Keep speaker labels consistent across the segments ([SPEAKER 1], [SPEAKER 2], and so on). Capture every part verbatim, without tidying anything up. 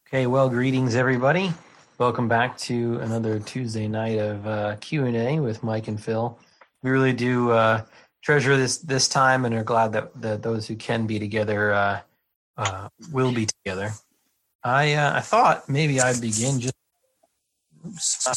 [SPEAKER 1] Okay, well, greetings, everybody. Welcome back to another Tuesday night of uh, Q and A with Mike and Phil. We really do uh, treasure this this time and are glad that, that those who can be together uh, uh, will be together. I uh, I thought maybe I'd begin just. Oops,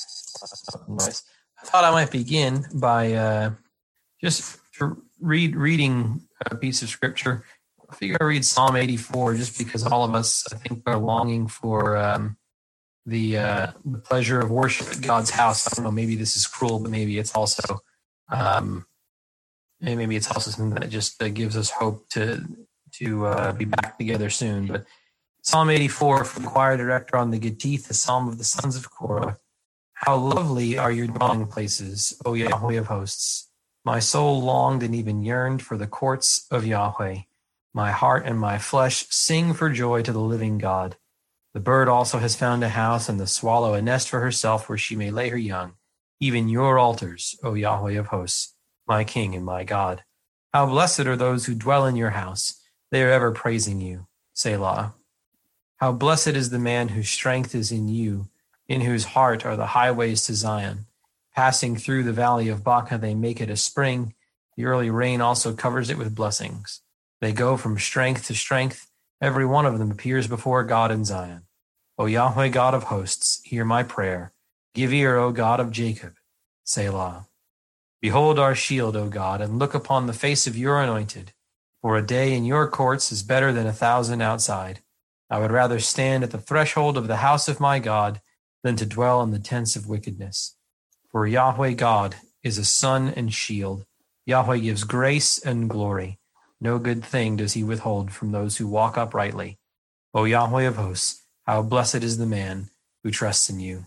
[SPEAKER 1] nice. I thought I might begin by uh, just read reading a piece of scripture. I figure I read Psalm eighty-four just because all of us, I think, are longing for um, the uh, the pleasure of worship at God's house. I don't know, maybe this is cruel, but maybe it's also um, maybe it's also something that just uh, gives us hope to to uh, be back together soon. But Psalm eighty-four from the choir director on the Gittith, the Psalm of the sons of Korah. How lovely are your dwelling places, O Yahweh of hosts! My soul longed and even yearned for the courts of Yahweh. My heart and my flesh sing for joy to the living God. The bird also has found a house, and the swallow a nest for herself where she may lay her young. Even your altars, O Yahweh of hosts, my King and my God. How blessed are those who dwell in your house. They are ever praising you. Selah. How blessed is the man whose strength is in you, in whose heart are the highways to Zion. Passing through the valley of Baca, they make it a spring. The early rain also covers it with blessings. They go from strength to strength. Every one of them appears before God in Zion. O Yahweh, God of hosts, hear my prayer. Give ear, O God of Jacob. Selah. Behold our shield, O God, and look upon the face of your anointed. For a day in your courts is better than a thousand outside. I would rather stand at the threshold of the house of my God than to dwell in the tents of wickedness. For Yahweh God is a sun and shield. Yahweh gives grace and glory. No good thing does he withhold from those who walk uprightly. O Yahweh of hosts, how blessed is the man who trusts in you.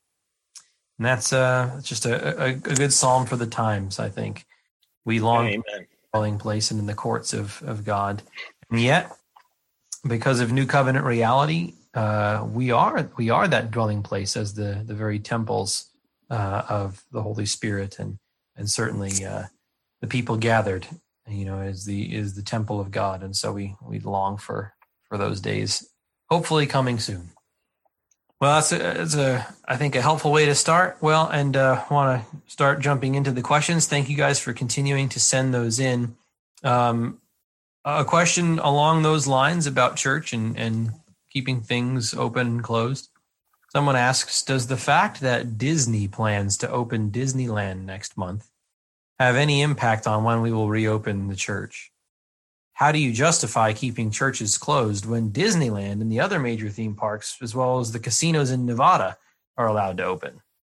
[SPEAKER 1] And that's uh, just a, a, a good psalm for the times, I think. We long
[SPEAKER 2] Amen.
[SPEAKER 1] for a dwelling place and in the courts of, of God. And yet, because of new covenant reality, uh, we are we are that dwelling place as the, the very temples uh, of the Holy Spirit, and and certainly uh, the people gathered, you know, is the is the temple of God, and so we we long for for those days, hopefully coming soon. Well, that's a, that's a I think a helpful way to start. Well, and uh, want to start jumping into the questions. Thank you guys for continuing to send those in. Um, a question along those lines about church and and keeping things open and closed. Someone asks, does the fact that Disney plans to open Disneyland next month have any impact on when we will reopen the church? How do you justify keeping churches closed when Disneyland and the other major theme parks, as well as the casinos in Nevada, are allowed to open?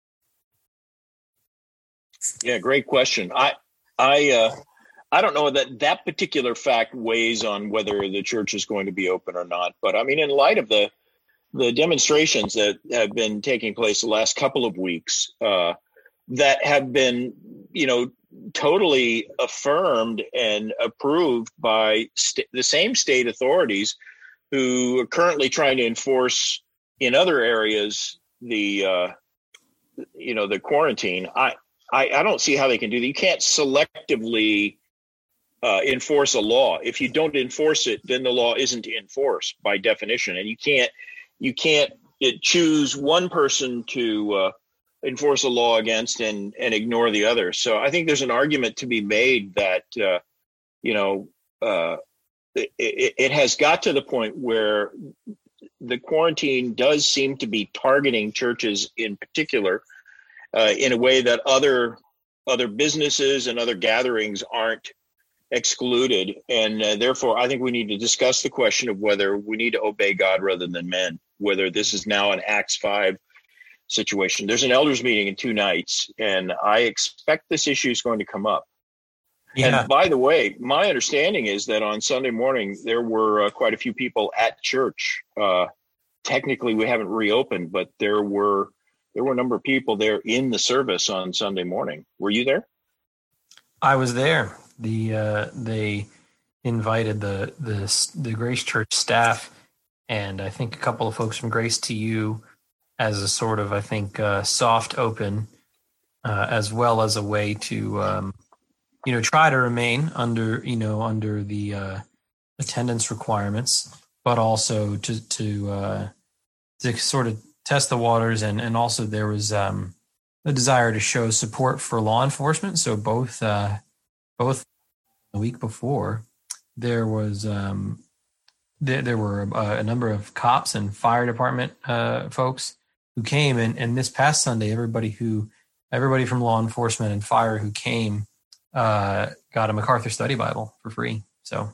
[SPEAKER 2] Yeah, great question. I, I, uh, I don't know that that particular fact weighs on whether the church is going to be open or not. But I mean, in light of the the demonstrations that have been taking place the last couple of weeks, uh, that have been, you know, totally affirmed and approved by st- the same state authorities who are currently trying to enforce in other areas the, uh, you know, the quarantine. I, I, I don't see how they can do that. You can't selectively uh, enforce a law. If you don't enforce it, then the law isn't enforced by definition, and you can't you can't it, choose one person to uh, enforce a law against and and ignore the other. So I think there's an argument to be made that uh, you know uh, it, it has got to the point where the quarantine does seem to be targeting churches in particular uh, in a way that other other businesses and other gatherings aren't excluded. And uh, therefore, I think we need to discuss the question of whether we need to obey God rather than men, whether this is now an Acts five situation. There's an elders meeting in two nights, and I expect this issue is going to come up. Yeah. And by the way, my understanding is that on Sunday morning, there were uh, quite a few people at church. Uh, technically, we haven't reopened, but there were there were a number of people there in the service on Sunday morning. Were you there?
[SPEAKER 1] I was there. The uh, they invited the the the Grace Church staff, and I think a couple of folks from Grace to You, as a sort of I think uh, soft open, uh, as well as a way to um, you know try to remain under you know under the uh, attendance requirements. but also to to uh, to sort of test the waters, and and also there was um, a desire to show support for law enforcement. So both uh, both the week before, there was um, there, there were a, a number of cops and fire department uh, folks who came, and, and this past Sunday, everybody who everybody from law enforcement and fire who came uh, got a MacArthur Study Bible for free. So.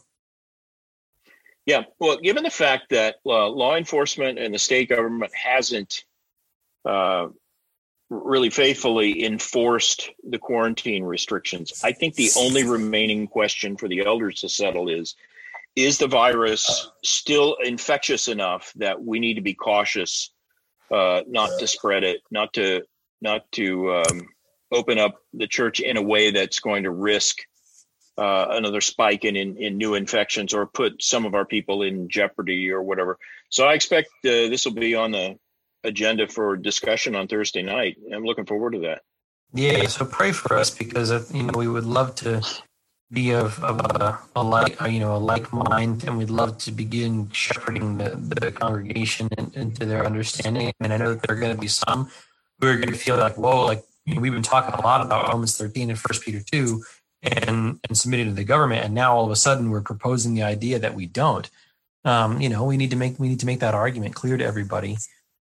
[SPEAKER 2] Yeah, well, given the fact that uh, law enforcement and the state government hasn't uh, really faithfully enforced the quarantine restrictions, I think the only remaining question for the elders to settle is, is the virus still infectious enough that we need to be cautious uh, not to spread it, not to not to um, open up the church in a way that's going to risk Uh, another spike in, in in new infections or put some of our people in jeopardy or whatever. So I expect uh, this will be on the agenda for discussion on Thursday night. I'm looking forward to that.
[SPEAKER 1] Yeah, so pray for us, because uh, you know we would love to be of, of a, a like you know a like mind, and we'd love to begin shepherding the, the congregation in, into their understanding. I mean, I know that there are going to be some who are going to feel like, whoa, like you know, we've been talking a lot about Romans thirteen and First Peter two. And, and submitting to the government, and now all of a sudden we're proposing the idea that we don't. Um, you know, we need to make we need to make that argument clear to everybody.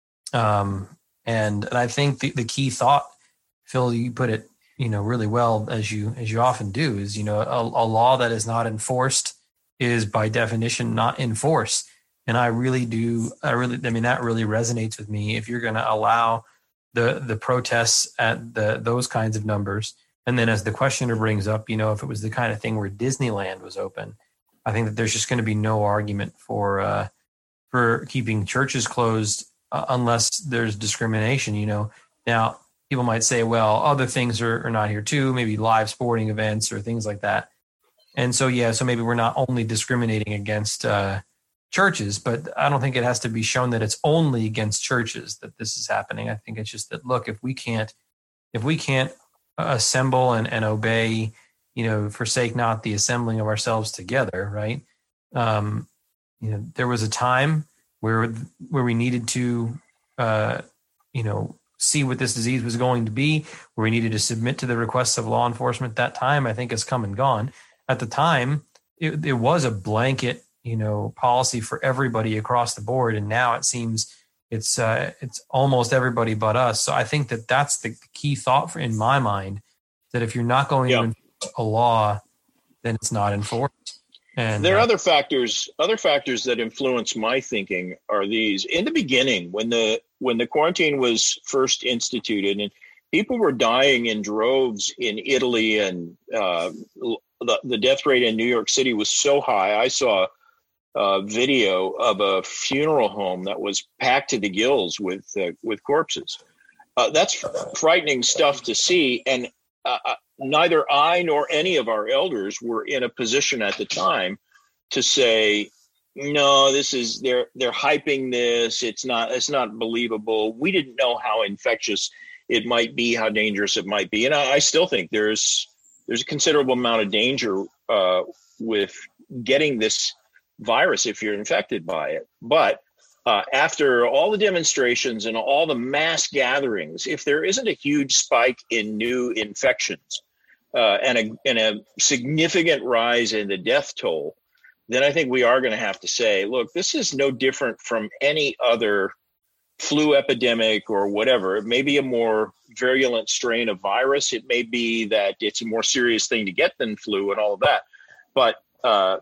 [SPEAKER 1] Um, and, and I think the, the key thought, Phil, you put it, you know, really well, as you as you often do, is you know a, a law that is not enforced is by definition not in force. And I really do, I really, I mean, that really resonates with me. If you're going to allow the the protests at the those kinds of numbers. And then as the questioner brings up, you know, if it was the kind of thing where Disneyland was open, I think that there's just going to be no argument for uh, for keeping churches closed uh, unless there's discrimination, you know. Now, people might say, well, other things are, are not here too, maybe live sporting events or things like that. And so, yeah, so maybe we're not only discriminating against uh, churches, but I don't think it has to be shown that it's only against churches that this is happening. I think it's just that, look, if we can't, if we can't assemble and, and obey, you know, forsake not the assembling of ourselves together, right? Um, you know, there was a time where where we needed to, uh, you know, see what this disease was going to be, where we needed to submit to the requests of law enforcement. That time, I think, has come and gone. At the time, it, it was a blanket, you know, policy for everybody across the board, and now it seems it's uh, it's almost everybody but us. So I think that that's the key thought for, in my mind, that if you're not going yeah. to enforce a law, then it's not enforced. And
[SPEAKER 2] there are
[SPEAKER 1] uh,
[SPEAKER 2] other factors. Other factors that influence my thinking are these. In the beginning, when the when the quarantine was first instituted, and people were dying in droves in Italy, and uh, the the death rate in New York City was so high. I saw a video of a funeral home that was packed to the gills with uh, with corpses. Uh, that's frightening stuff to see, and uh, neither I nor any of our elders were in a position at the time to say, no, this is they're they're hyping this. It's not it's not believable. We didn't know how infectious it might be, how dangerous it might be, and I, I still think there's there's a considerable amount of danger uh, with getting this virus if you're infected by it. But uh, after all the demonstrations and all the mass gatherings, if there isn't a huge spike in new infections uh, and, a, and a significant rise in the death toll, then I think we are going to have to say, look, this is no different from any other flu epidemic or whatever. It may be a more virulent strain of virus. It may be that it's a more serious thing to get than flu and all of that. But uh,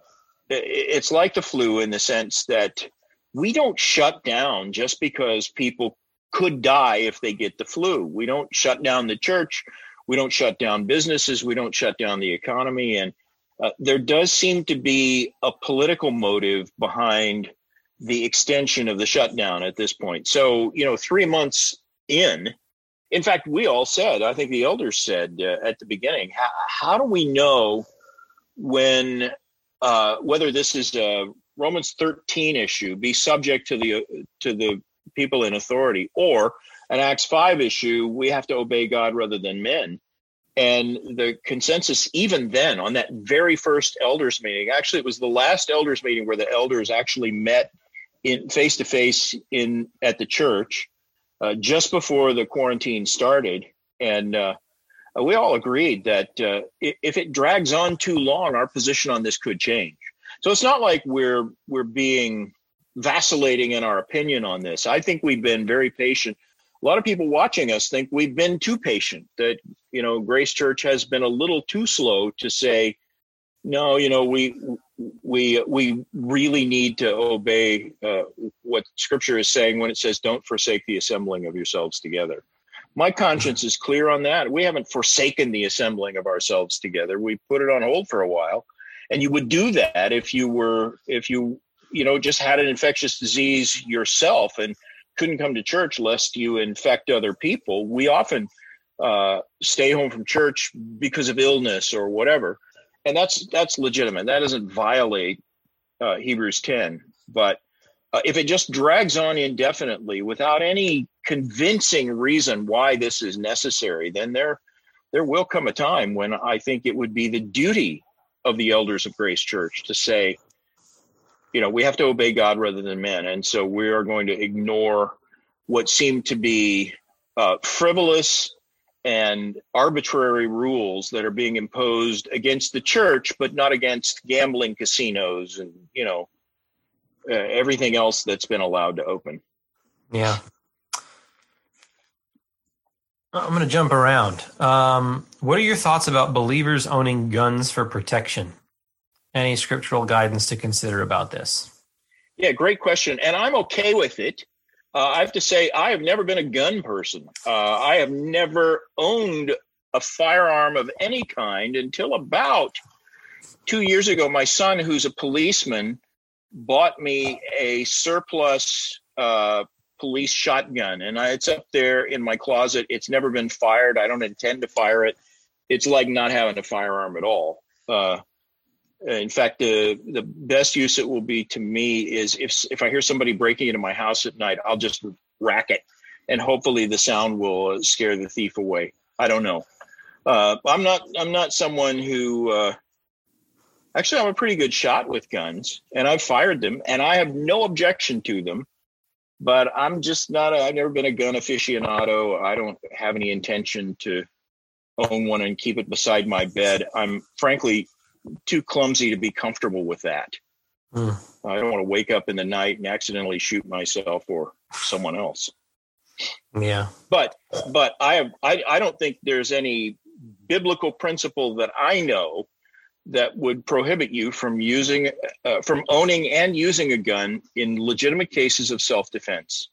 [SPEAKER 2] it's like the flu in the sense that we don't shut down just because people could die if they get the flu. We don't shut down the church. We don't shut down businesses. We don't shut down the economy. And uh, there does seem to be a political motive behind the extension of the shutdown at this point. So, you know, three months in, in fact, we all said, I think the elders said uh, at the beginning, how, how do we know when Uh, whether this is a Romans thirteen issue, be subject to the to the people in authority, or an Acts five issue, we have to obey God rather than men. And the consensus, even then, on that very first elders meeting, actually it was the last elders meeting where the elders actually met in face to face in at the church uh, just before the quarantine started, and uh, we all agreed that uh, if it drags on too long, our position on this could change. So it's not like we're we're being vacillating in our opinion on this. I think we've been very patient. A lot of people watching us think we've been too patient, that, you know, Grace Church has been a little too slow to say, no, you know, we we we really need to obey uh, what Scripture is saying when it says, don't forsake the assembling of yourselves together. My conscience is clear on that. We haven't forsaken the assembling of ourselves together. We put it on hold for a while. And you would do that if you were, if you, you know, just had an infectious disease yourself and couldn't come to church lest you infect other people. We often uh, stay home from church because of illness or whatever. And that's that's legitimate. That doesn't violate uh, Hebrews ten. But uh, if it just drags on indefinitely without any convincing reason why this is necessary, then there there will come a time when I think it would be the duty of the elders of Grace Church to say, you know, we have to obey God rather than men. And so we are going to ignore what seem to be uh, frivolous and arbitrary rules that are being imposed against the church, but not against gambling casinos and, you know, uh, everything else that's been allowed to open.
[SPEAKER 1] Yeah. I'm going to jump around. Um, what are your thoughts about believers owning guns for protection? Any scriptural guidance to consider about this?
[SPEAKER 2] Yeah, great question. And I'm okay with it. Uh, I have to say, I have never been a gun person. Uh, I have never owned a firearm of any kind until about two years ago. My son, who's a policeman, bought me a surplus uh police shotgun, and I, it's up there in my closet. It's never been fired. I don't intend to fire it. It's like not having a firearm at all. Uh, in fact, the the best use it will be to me is if if I hear somebody breaking into my house at night, I'll just rack it, and hopefully the sound will scare the thief away. I don't know. Uh, I'm not I'm not someone who. Uh, actually, I'm a pretty good shot with guns, and I've fired them, and I have no objection to them. But I'm just not, a, I've never been a gun aficionado. I don't have any intention to own one and keep it beside my bed. I'm frankly too clumsy to be comfortable with that. Mm. I don't want to wake up in the night and accidentally shoot myself or someone else.
[SPEAKER 1] Yeah.
[SPEAKER 2] But, but I have, I, I don't think there's any biblical principle that I know that would prohibit you from using, uh, from owning and using a gun in legitimate cases of self-defense.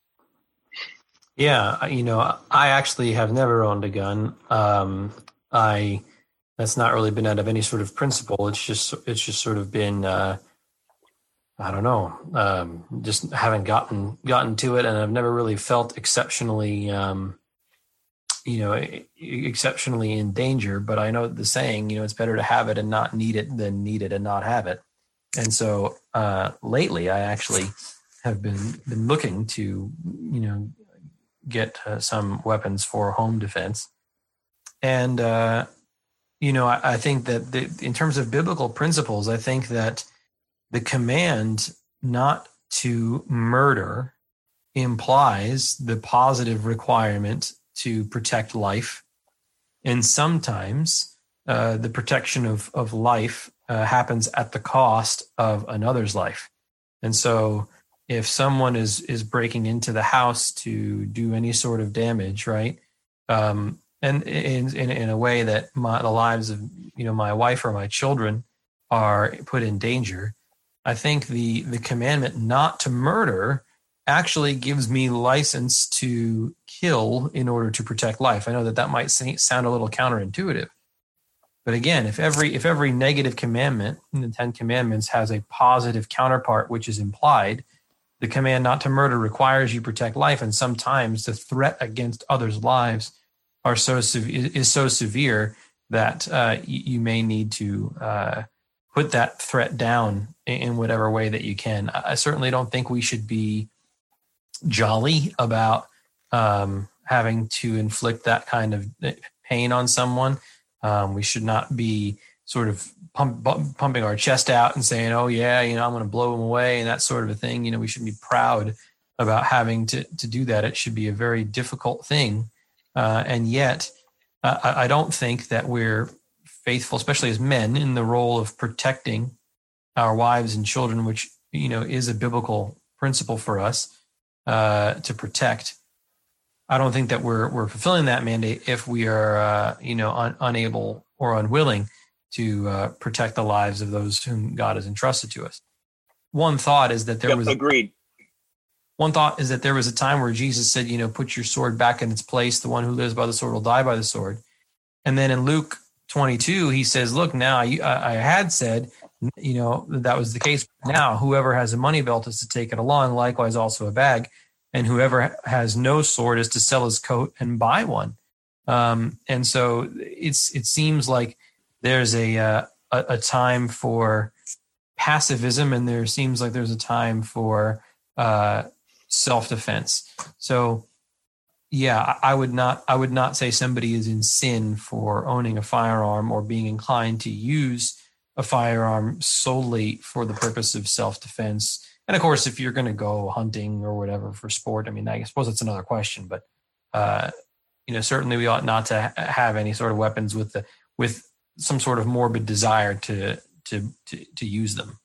[SPEAKER 1] Yeah, you know, I actually have never owned a gun. Um, I that's not really been out of any sort of principle. It's just it's just sort of been, uh, I don't know, um, just haven't gotten gotten to it, and I've never really felt exceptionally. Um, you know, exceptionally in danger, but I know the saying, you know, it's better to have it and not need it than need it and not have it. And so uh, lately I actually have been, been looking to, you know, get uh, some weapons for home defense. And, uh, you know, I, I think that the, in terms of biblical principles, I think that the command not to murder implies the positive requirement to protect life. And sometimes uh, the protection of, of life uh, happens at the cost of another's life. And so if someone is is breaking into the house to do any sort of damage, right, um, and in, in in a way that my, the lives of, you know, my wife or my children are put in danger, I think the the commandment not to murder actually gives me license to kill in order to protect life. I know that that might sound a little counterintuitive, but again, if every if every negative commandment in the Ten Commandments has a positive counterpart, which is implied, the command not to murder requires you protect life, and sometimes the threat against others' lives are so is so severe that uh, you may need to uh, put that threat down in whatever way that you can. I certainly don't think we should be jolly about um, having to inflict that kind of pain on someone. Um, we should not be sort of pump, pump, pumping our chest out and saying, oh yeah, you know, I'm going to blow them away and that sort of a thing. You know, we shouldn't be proud about having to, to do that. It should be a very difficult thing. Uh, and yet uh, I, I don't think that we're faithful, especially as men, in the role of protecting our wives and children, which, you know, is a biblical principle for us uh, to protect. I don't think that we're we're fulfilling that mandate if we are, uh, you know, un, unable or unwilling to uh, protect the lives of those whom God has entrusted to us. One thought is that there
[SPEAKER 2] yep,
[SPEAKER 1] was
[SPEAKER 2] agreed.
[SPEAKER 1] One thought is that there was a time where Jesus said, you know, put your sword back in its place. The one who lives by the sword will die by the sword. And then in Luke twenty-two, he says, look, now I, I had said, you know, that was the case. Now, whoever has a money belt is to take it along, likewise also a bag. And whoever has no sword is to sell his coat and buy one. Um, and so it's it seems like there's a, uh, a a time for pacifism, and there seems like there's a time for uh, self-defense. So, yeah, I would not I would not say somebody is in sin for owning a firearm or being inclined to use a firearm solely for the purpose of self-defense. And of course, if you're going to go hunting or whatever for sport, I mean, I suppose that's another question. But uh, you know, certainly we ought not to ha- have any sort of weapons with the with some sort of morbid desire to to to, to use them.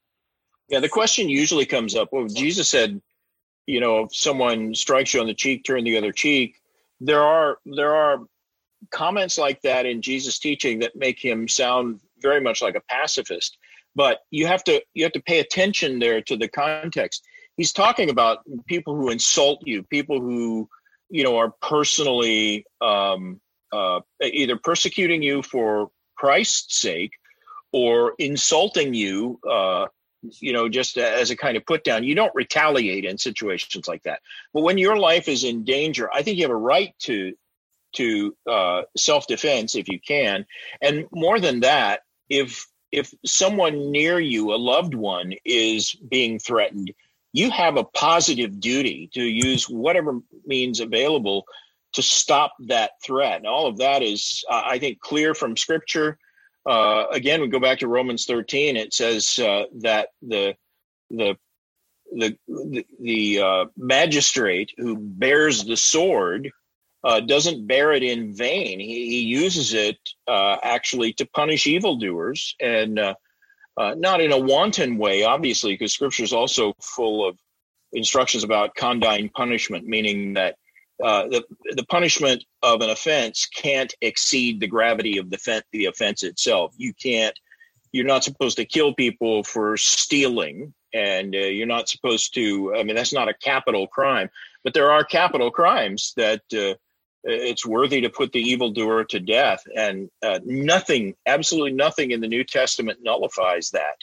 [SPEAKER 2] Yeah, the question usually comes up. Well, Jesus said, you know, if someone strikes you on the cheek, turn the other cheek. There are there are comments like that in Jesus' teaching that make him sound very much like a pacifist. But you have to you have to pay attention there to the context. He's talking about people who insult you, people who, you know, are personally um, uh, either persecuting you for Christ's sake or insulting you, uh, you know, just as a kind of put down. You don't retaliate in situations like that. But when your life is in danger, I think you have a right to to uh, self-defense if you can. And more than that, if if someone near you, a loved one, is being threatened, you have a positive duty to use whatever means available to stop that threat. And all of that is, uh, I think, clear from Scripture. Uh, again, we go back to Romans thirteen. It says uh, that the the the the, the uh, magistrate who bears the sword uh, doesn't bear it in vain. He, he uses it uh, actually to punish evildoers, and uh, uh, not in a wanton way, obviously, because Scripture is also full of instructions about condign punishment, meaning that uh, the the punishment of an offense can't exceed the gravity of the, fe- the offense itself. You can't. You're not supposed to kill people for stealing, and uh, you're not supposed to. I mean, that's not a capital crime, but there are capital crimes that. Uh, It's worthy to put the evildoer to death, and uh, nothing, absolutely nothing in the New Testament nullifies that.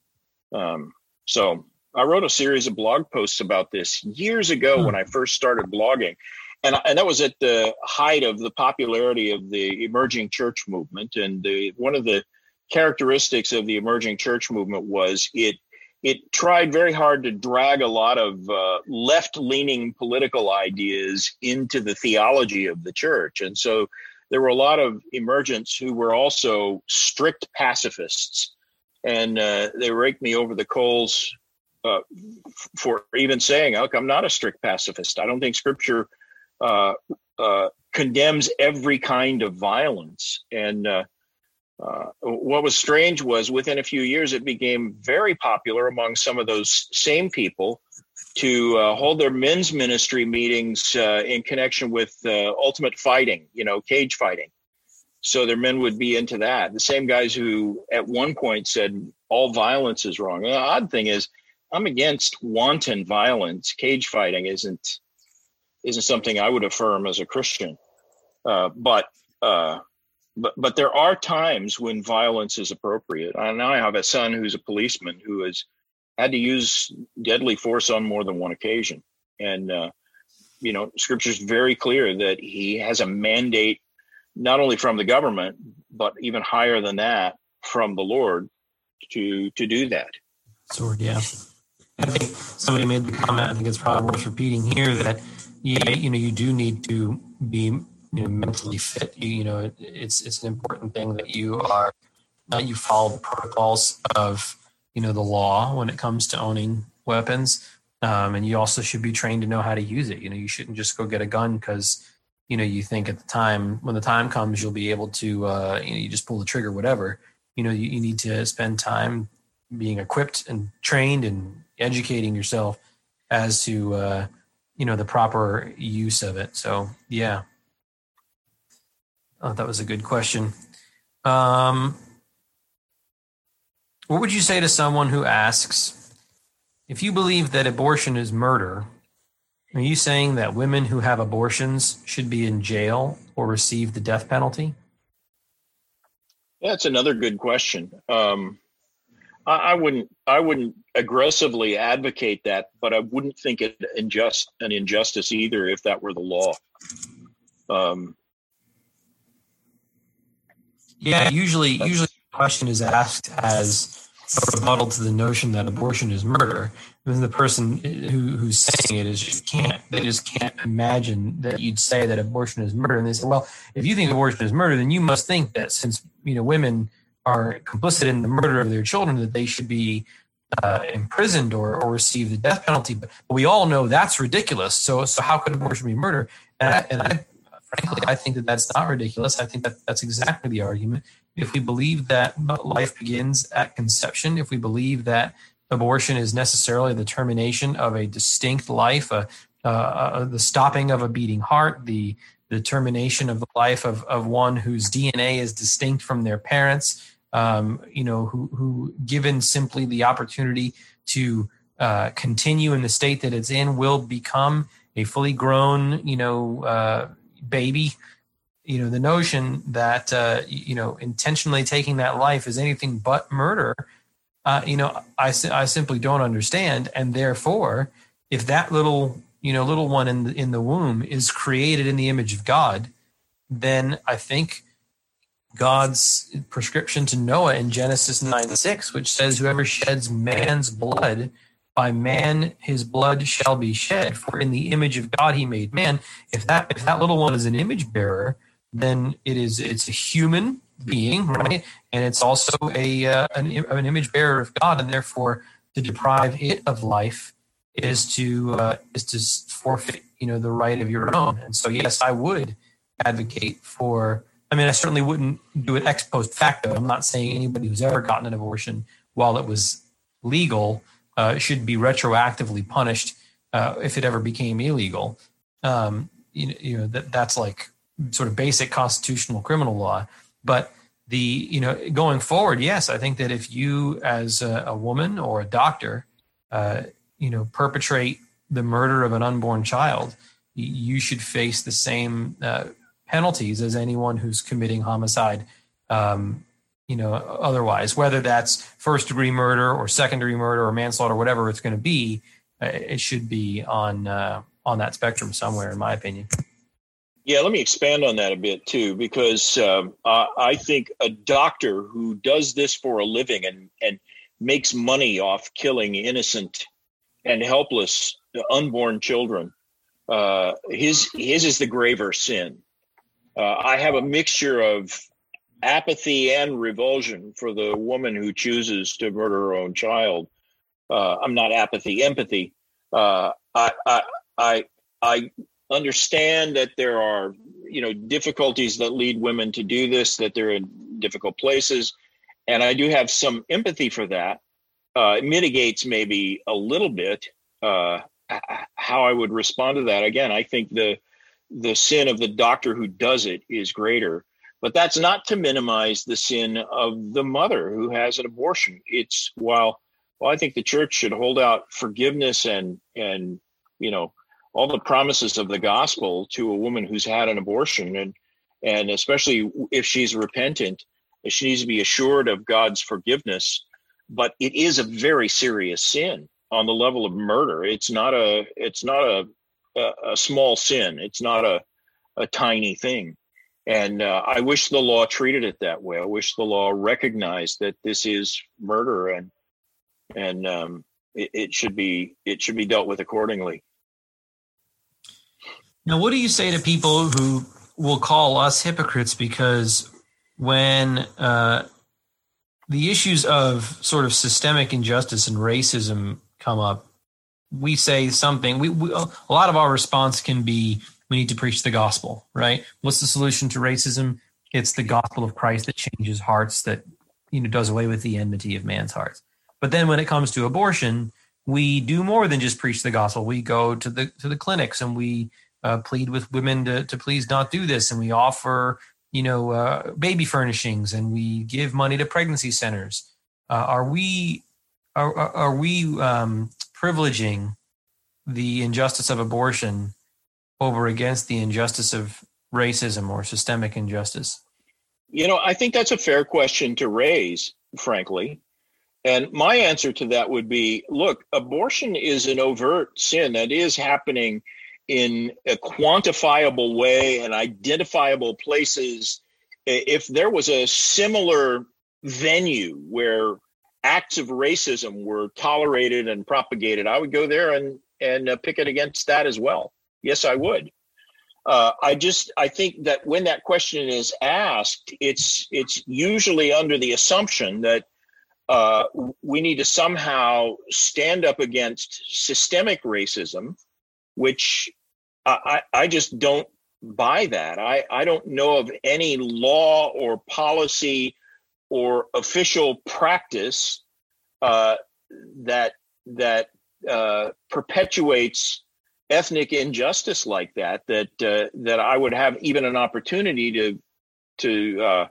[SPEAKER 2] Um, so I wrote a series of blog posts about this years ago hmm. when I first started blogging, and and that was at the height of the popularity of the emerging church movement. And the, one of the characteristics of the emerging church movement was it It tried very hard to drag a lot of uh, left-leaning political ideas into the theology of the church. And so there were a lot of emergents who were also strict pacifists. And uh, they raked me over the coals uh, for even saying, look, I'm not a strict pacifist. I don't think Scripture uh, uh, condemns every kind of violence. And uh, Uh, what was strange was within a few years, it became very popular among some of those same people to uh, hold their men's ministry meetings uh, in connection with uh, ultimate fighting, you know, cage fighting. So their men would be into that. The same guys who at one point said all violence is wrong. And the odd thing is, I'm against wanton violence. Cage fighting isn't isn't something I would affirm as a Christian. Uh, but uh, But but there are times when violence is appropriate. I now I have a son who's a policeman who has had to use deadly force on more than one occasion. And, uh, you know, Scripture is very clear that he has a mandate, not only from the government, but even higher than that, from the Lord to to do that.
[SPEAKER 1] Sword, yeah. I think somebody made the comment, I think it's probably worth repeating here, that, yeah, you know, you do need to be you know, mentally fit. You, you know, it, it's it's an important thing that you are Uh, you follow the protocols of, you know, the law when it comes to owning weapons. Um, and you also should be trained to know how to use it. You know, you shouldn't just go get a gun because, you know, you think at the time, when the time comes, you'll be able to, uh, you know, you just pull the trigger, whatever. You know, you, you need to spend time being equipped and trained and educating yourself as to, uh, you know, the proper use of it. So, yeah. Oh, that was a good question. Um, what would you say to someone who asks, if you believe that abortion is murder, are you saying that women who have abortions should be in jail or receive the death penalty?
[SPEAKER 2] That's another good question. Um, I, I wouldn't, I wouldn't aggressively advocate that, but I wouldn't think it injust an injustice either if that were the law. Um,
[SPEAKER 1] Yeah, usually, usually the question is asked as a rebuttal to the notion that abortion is murder. And the person who, who's saying it is just can't, they just can't imagine that you'd say that abortion is murder. And they say, well, if you think abortion is murder, then you must think that since, you know, women are complicit in the murder of their children, that they should be uh, imprisoned or, or receive the death penalty. But, but we all know that's ridiculous. So, so how could abortion be murder? And I, and I frankly, I think that that's not ridiculous. I think that that's exactly the argument. If we believe that life begins at conception, if we believe that abortion is necessarily the termination of a distinct life, uh, uh, the stopping of a beating heart, the, the termination of the life of, of one whose D N A is distinct from their parents, um, you know, who, who given simply the opportunity to uh, continue in the state that it's in, will become a fully grown, you know, uh, baby. You know, the notion that, uh, you know, intentionally taking that life is anything but murder, uh, you know, I, I simply don't understand. And therefore, if that little, you know, little one in the, in the womb is created in the image of God, then I think God's prescription to Noah in Genesis nine six, which says, whoever sheds man's blood, by man his blood shall be shed, for in the image of God he made man. If that if that little one is an image bearer, then it is it's a human being, right? And it's also a uh, an, an image bearer of God, and therefore to deprive it of life is to uh, is to forfeit, you know, the right of your own. And so, yes, I would advocate for. I mean, I certainly wouldn't do it ex post facto. I'm not saying anybody who's ever gotten an abortion while it was legal uh, should be retroactively punished uh, if it ever became illegal. Um, you know, you know that that's like sort of basic constitutional criminal law. But the you know going forward, yes, I think that if you, as a, a woman or a doctor, uh, you know, perpetrate the murder of an unborn child, you should face the same uh, penalties as anyone who's committing homicide, um, you know, otherwise, whether that's first degree murder or second degree murder or manslaughter, whatever it's going to be, uh, it should be on uh, on that spectrum somewhere, in my opinion.
[SPEAKER 2] Yeah, let me expand on that a bit too, because um, uh, I think a doctor who does this for a living and, and makes money off killing innocent and helpless unborn children, uh, his his is the graver sin. Uh, I have a mixture of apathy and revulsion for the woman who chooses to murder her own child. Uh, I'm not apathy, empathy. Uh, I, I, I, I understand that there are, you know, difficulties that lead women to do this, that they're in difficult places. And I do have some empathy for that. Uh, it mitigates maybe a little bit uh, how I would respond to that. Again, I think the the sin of the doctor who does it is greater, but that's not to minimize the sin of the mother who has an abortion. It's while, well, I think the church should hold out forgiveness and, and, you know, all the promises of the gospel to a woman who's had an abortion. And, and especially if she's repentant, she needs to be assured of God's forgiveness, but it is a very serious sin on the level of murder. It's not a, it's not a, a, a small sin. It's not a, a tiny thing. And uh, I wish the law treated it that way. I wish the law recognized that this is murder, and and um, it, it should be it should be dealt with accordingly.
[SPEAKER 1] Now, what do you say to people who will call us hypocrites because when uh, the issues of sort of systemic injustice and racism come up, we say something, we, we a lot of our response can be, we need to preach the gospel, right? What's the solution to racism? It's the gospel of Christ that changes hearts, that, you know, does away with the enmity of man's hearts. But then when it comes to abortion, we do more than just preach the gospel. We go to the to the clinics and we uh, plead with women to, to please not do this. And we offer, you know, uh, baby furnishings, and we give money to pregnancy centers. Uh, are we are, are we um, privileging the injustice of abortion over against the injustice of racism or systemic injustice?
[SPEAKER 2] You know, I think that's a fair question to raise, frankly. And my answer to that would be, look, abortion is an overt sin that is happening in a quantifiable way and identifiable places. If there was a similar venue where acts of racism were tolerated and propagated, I would go there and, and uh, picket against that as well. Yes, I would. Uh, I just I think that when that question is asked, it's it's usually under the assumption that uh, we need to somehow stand up against systemic racism, which I, I just don't buy that. I, I don't know of any law or policy or official practice uh, that that uh, perpetuates ethnic injustice like that, that uh, that I would have even an opportunity to to uh,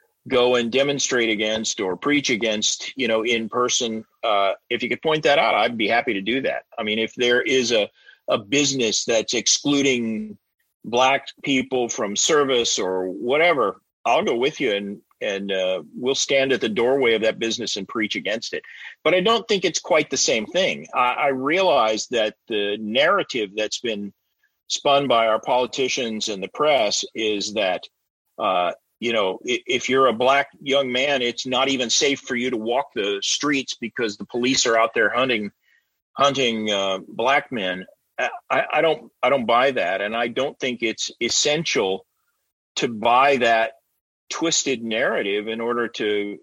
[SPEAKER 2] go and demonstrate against or preach against, you know, in person. Uh, if you could point that out, I'd be happy to do that. I mean, if there is a, a business that's excluding Black people from service or whatever, I'll go with you and and uh, we'll stand at the doorway of that business and preach against it. But I don't think it's quite the same thing. I, I realize that the narrative that's been spun by our politicians and the press is that, uh, you know, if, if you're a Black young man, it's not even safe for you to walk the streets because the police are out there hunting hunting uh, Black men. I, I don't I don't buy that, and I don't think it's essential to buy that twisted narrative in order to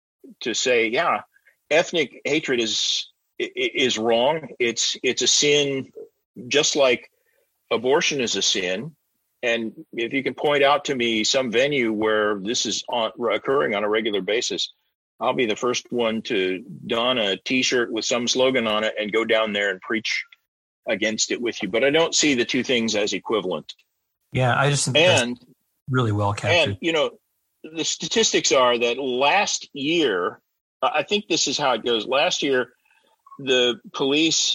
[SPEAKER 2] to say, yeah, ethnic hatred is is wrong. It's it's a sin, just like abortion is a sin. And if you can point out to me some venue where this is on, occurring on a regular basis, I'll be the first one to don a T-shirt with some slogan on it and go down there and preach against it with you. But I don't see the two things as equivalent.
[SPEAKER 1] Yeah, I just think
[SPEAKER 2] and
[SPEAKER 1] that's really well captured.
[SPEAKER 2] And you know, the statistics are that last year, I think this is how it goes. Last year, the police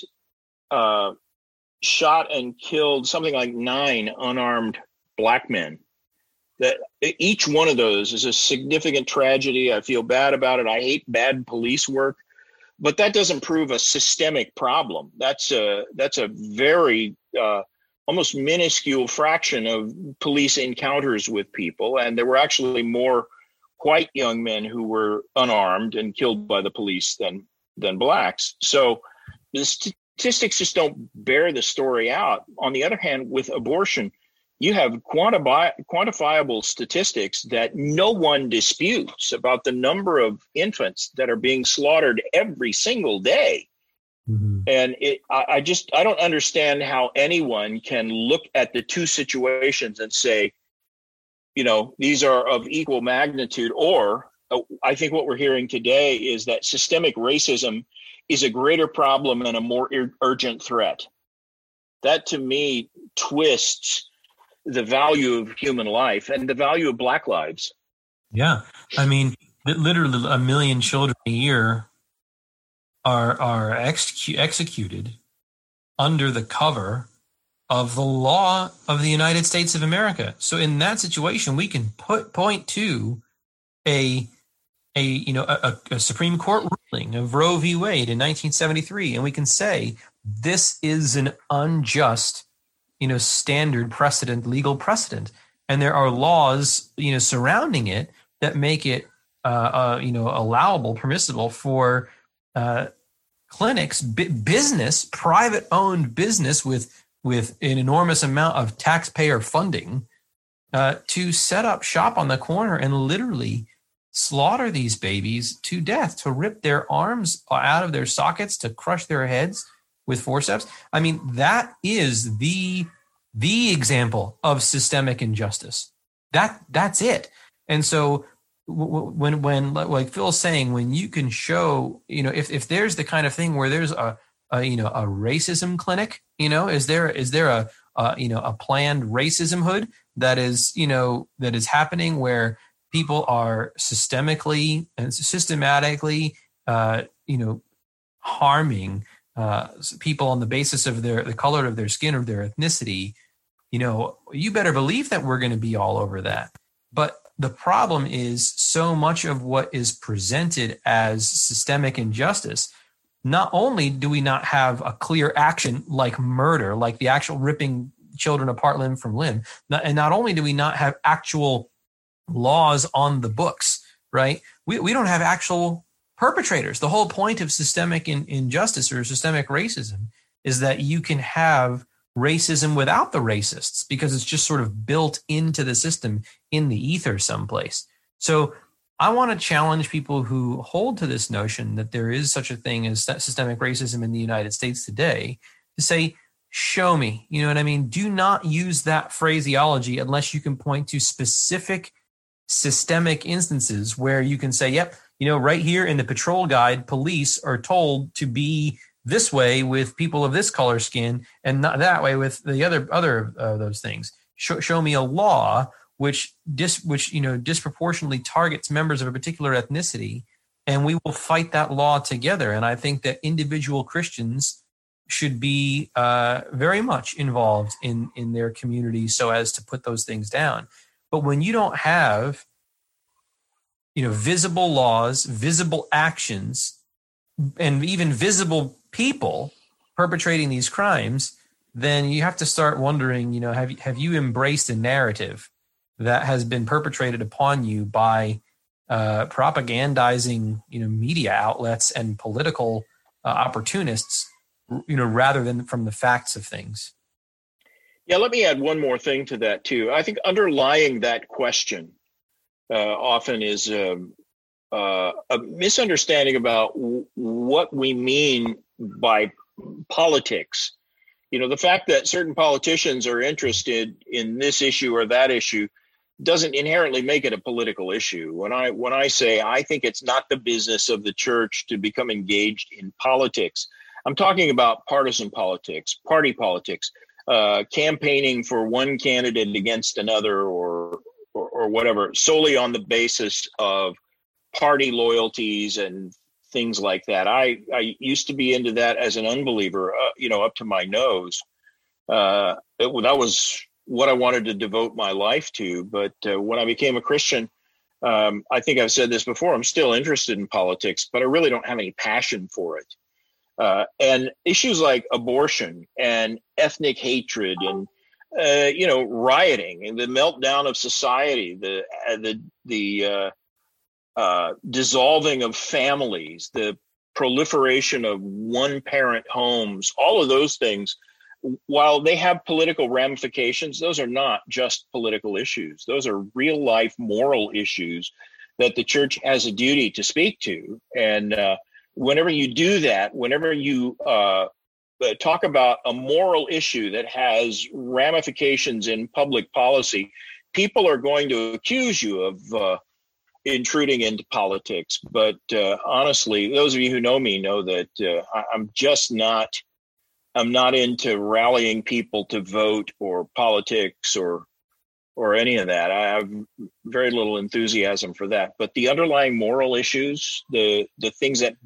[SPEAKER 2] uh, shot and killed something like nine unarmed Black men. That each one of those is a significant tragedy. I feel bad about it. I hate bad police work, but that doesn't prove a systemic problem. That's a that's a very uh, almost minuscule fraction of police encounters with people. And there were actually more white young men who were unarmed and killed by the police than than Blacks. So the statistics just don't bear the story out. On the other hand, with abortion, you have quantifi- quantifiable statistics that no one disputes about the number of infants that are being slaughtered every single day. Mm-hmm. And it, I, I just, I don't understand how anyone can look at the two situations and say, you know, these are of equal magnitude. Or uh, I think what we're hearing today is that systemic racism is a greater problem and a more ur- urgent threat. That to me twists the value of human life and the value of Black lives.
[SPEAKER 1] Yeah. I mean, literally a million children a year are are execu- executed under the cover of the law of the United States of America. So in that situation, we can put point to a a you know a, a Supreme Court ruling of Roe v. Wade in nineteen seventy-three, and we can say this is an unjust, you know, standard precedent, legal precedent, and there are laws, you know, surrounding it that make it uh, uh, you know allowable, permissible for Uh, clinics, b- business, private-owned business with with an enormous amount of taxpayer funding uh, to set up shop on the corner and literally slaughter these babies to death, to rip their arms out of their sockets, to crush their heads with forceps. I mean, that is the the example of systemic injustice. That that's it. And so when when like Phil's saying, when you can show, you know, if if there's the kind of thing where there's a, a you know a racism clinic, you know, is there is there a, a you know a planned racism hood that is you know that is happening where people are systemically and systematically uh, you know harming uh, people on the basis of their the color of their skin or their ethnicity, you know, you better believe that we're going to be all over that. But the problem is so much of what is presented as systemic injustice, not only do we not have a clear action like murder, like the actual ripping children apart limb from limb, and not only do we not have actual laws on the books, right? We we don't have actual perpetrators. The whole point of systemic in, injustice or systemic racism is that you can have racism without the racists, because it's just sort of built into the system in the ether someplace. So I want to challenge people who hold to this notion that there is such a thing as systemic racism in the United States today to say, show me, you know what I mean? Do not use that phraseology unless you can point to specific systemic instances where you can say, yep, you know, right here in the patrol guide, police are told to be this way with people of this color skin and not that way with the other other uh, those things. Show, show me a law which dis which you know disproportionately targets members of a particular ethnicity, and we will fight that law together. And I think that individual Christians should be uh, very much involved in in their community so as to put those things down. But when you don't have, you know, visible laws, visible actions, and even visible people perpetrating these crimes, then you have to start wondering, you know, have you, have you embraced a narrative that has been perpetrated upon you by uh, propagandizing, you know, media outlets and political uh, opportunists, you know, rather than from the facts of things?
[SPEAKER 2] Yeah, let me add one more thing to that too. I think underlying that question uh, often is um, uh, a misunderstanding about w- what we mean by politics. You know, the fact that certain politicians are interested in this issue or that issue doesn't inherently make it a political issue. When I when I say I think it's not the business of the church to become engaged in politics, I'm talking about partisan politics, party politics, uh, campaigning for one candidate against another, or, or or whatever, solely on the basis of party loyalties and things like that. I, I used to be into that as an unbeliever, uh, you know, up to my nose. Uh, it, that was what I wanted to devote my life to. But uh, when I became a Christian, um, I think I've said this before, I'm still interested in politics, but I really don't have any passion for it. Uh, and issues like abortion and ethnic hatred and, uh, you know, rioting and the meltdown of society, the, uh, the, the, uh, Uh, dissolving of families, the proliferation of one-parent homes, all of those things, while they have political ramifications, those are not just political issues. Those are real-life moral issues that the church has a duty to speak to. And uh, whenever you do that, whenever you uh, talk about a moral issue that has ramifications in public policy, people are going to accuse you of uh, intruding into politics. But uh, honestly, those of you who know me know that uh, I, I'm just not, I'm not into rallying people to vote or politics or, or any of that. I have very little enthusiasm for that. But the underlying moral issues, the the things that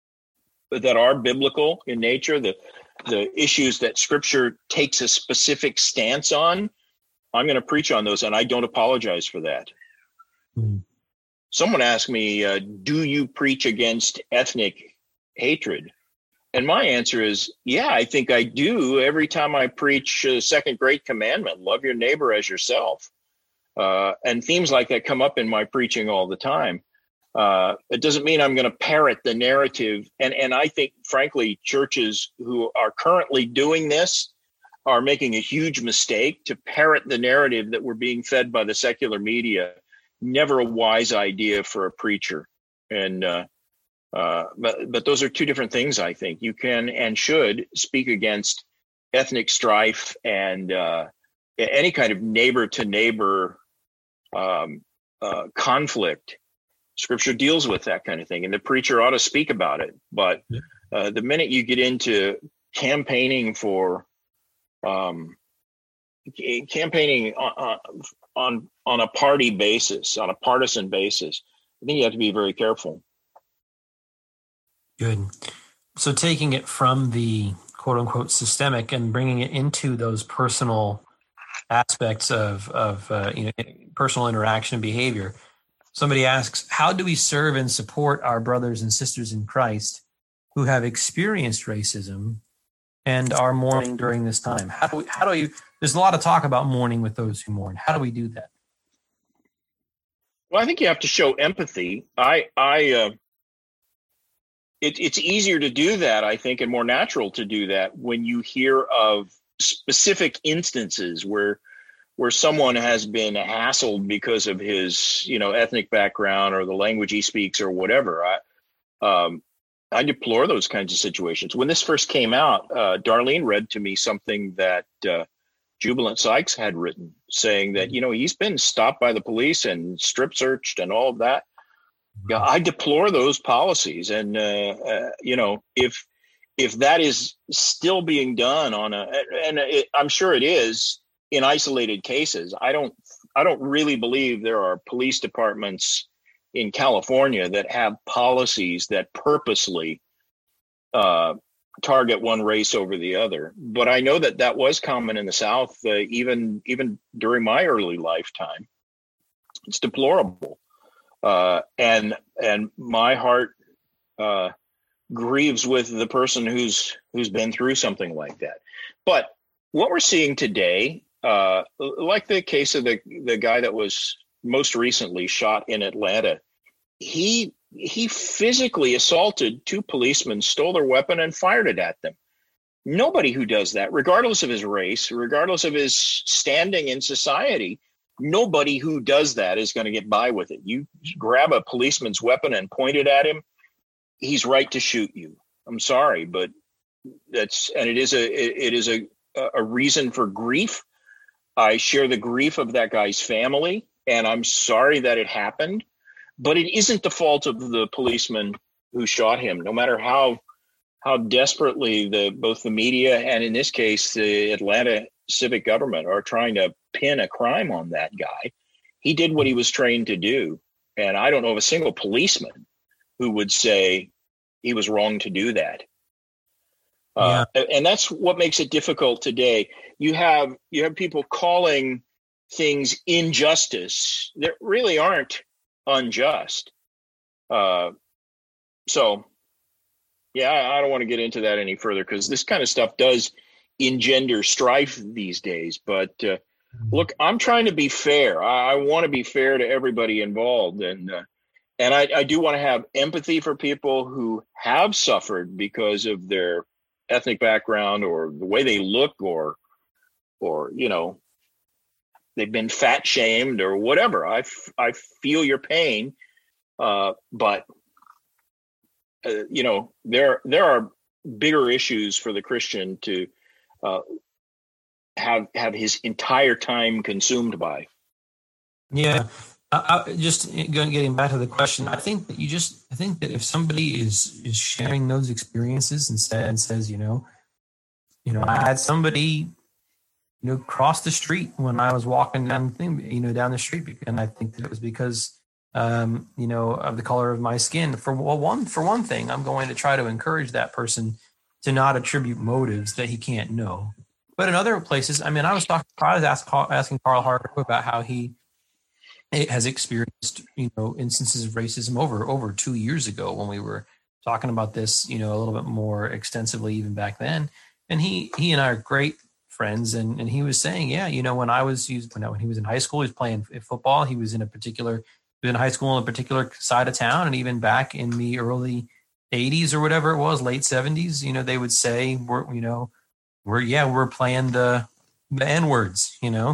[SPEAKER 2] that are biblical in nature, the the issues that Scripture takes a specific stance on, I'm going to preach on those, and I don't apologize for that. Mm. Someone asked me, uh, do you preach against ethnic hatred? And my answer is, yeah, I think I do. Every time I preach the second great commandment, love your neighbor as yourself. Uh, and themes like that come up in my preaching all the time. Uh, it doesn't mean I'm going to parrot the narrative. And, and I think, frankly, churches who are currently doing this are making a huge mistake to parrot the narrative that we're being fed by the secular media never a wise idea for a preacher. And uh, uh, but but those are two different things. I think you can and should speak against ethnic strife and uh, any kind of neighbor to neighbor um, uh, conflict. Scripture deals with that kind of thing, and the preacher ought to speak about it. But uh, the minute you get into campaigning for um, campaigning on, on on a party basis, on a partisan basis, I think you have to be very careful.
[SPEAKER 1] Good. So taking it from the quote unquote systemic and bringing it into those personal aspects of of uh, you know personal interaction and behavior. Somebody asks, how do we serve and support our brothers and sisters in Christ who have experienced racism and are mourning during this time? How do we, how do you, there's a lot of talk about mourning with those who mourn. How do we do that?
[SPEAKER 2] Well, I think you have to show empathy. I, I, uh, it, it's easier to do that, I think, and more natural to do that when you hear of specific instances where where someone has been hassled because of his, you know, ethnic background or the language he speaks or whatever. I, um, I deplore those kinds of situations. When this first came out, uh, Darlene read to me something that uh, Jubilant Sykes had written, saying that, you know, he's been stopped by the police and strip searched and all of that. Yeah, I deplore those policies, and uh, uh, you know, if if that is still being done on a, and it, I'm sure it is, in isolated cases. I don't I don't really believe there are police departments in California that have policies that purposely uh, target one race over the other. But I know that that was common in the South, uh, even even during my early lifetime. It's deplorable, uh, and and my heart uh, grieves with the person who's who's been through something like that. But what we're seeing today, Uh, like the case of the the guy that was most recently shot in Atlanta, he he physically assaulted two policemen, stole their weapon, and fired it at them. Nobody who does that, regardless of his race, regardless of his standing in society, nobody who does that is going to get by with it. You grab a policeman's weapon and point it at him, he's right to shoot you. I'm sorry, but that's and it is a it, it is a a reason for grief. I share the grief of that guy's family, and I'm sorry that it happened, but it isn't the fault of the policeman who shot him. No matter how how desperately the both the media and, in this case, the Atlanta civic government are trying to pin a crime on that guy, he did what he was trained to do. And I don't know of a single policeman who would say he was wrong to do that. Uh, yeah. And that's what makes it difficult today. You have you have people calling things injustice that really aren't unjust. Uh, so, yeah, I, I don't want to get into that any further because this kind of stuff does engender strife these days. But uh, look, I'm trying to be fair. I, I want to be fair to everybody involved, and uh, and I, I do want to have empathy for people who have suffered because of their ethnic background or the way they look, or, or, you know, they've been fat shamed or whatever. I, f- I feel your pain. Uh, but, uh, you know, there, there are bigger issues for the Christian to uh, have, have his entire time consumed by.
[SPEAKER 1] Yeah. I, I just getting back to the question, I think that you just, I think that if somebody is, is sharing those experiences and, say, and says, you know, you know, I had somebody, you know, cross the street when I was walking down, you know, down the street, and I think that it was because, um, you know, of the color of my skin. For well, one, for one thing, I'm going to try to encourage that person to not attribute motives that he can't know. But in other places, I mean, I was talking, I was asked, asking Carl Harper about how he it has experienced, you know, instances of racism over over two years ago when we were talking about this, you know, a little bit more extensively even back then. And he he and I are great friends, and and he was saying, yeah, you know, when I was when, when he was in high school, he was playing football. He was in a particular he was in high school in a particular side of town, and even back in the early eighties or whatever it was, late seventies, you know, they would say, we're you know, we're yeah, we're playing the the N words, you know.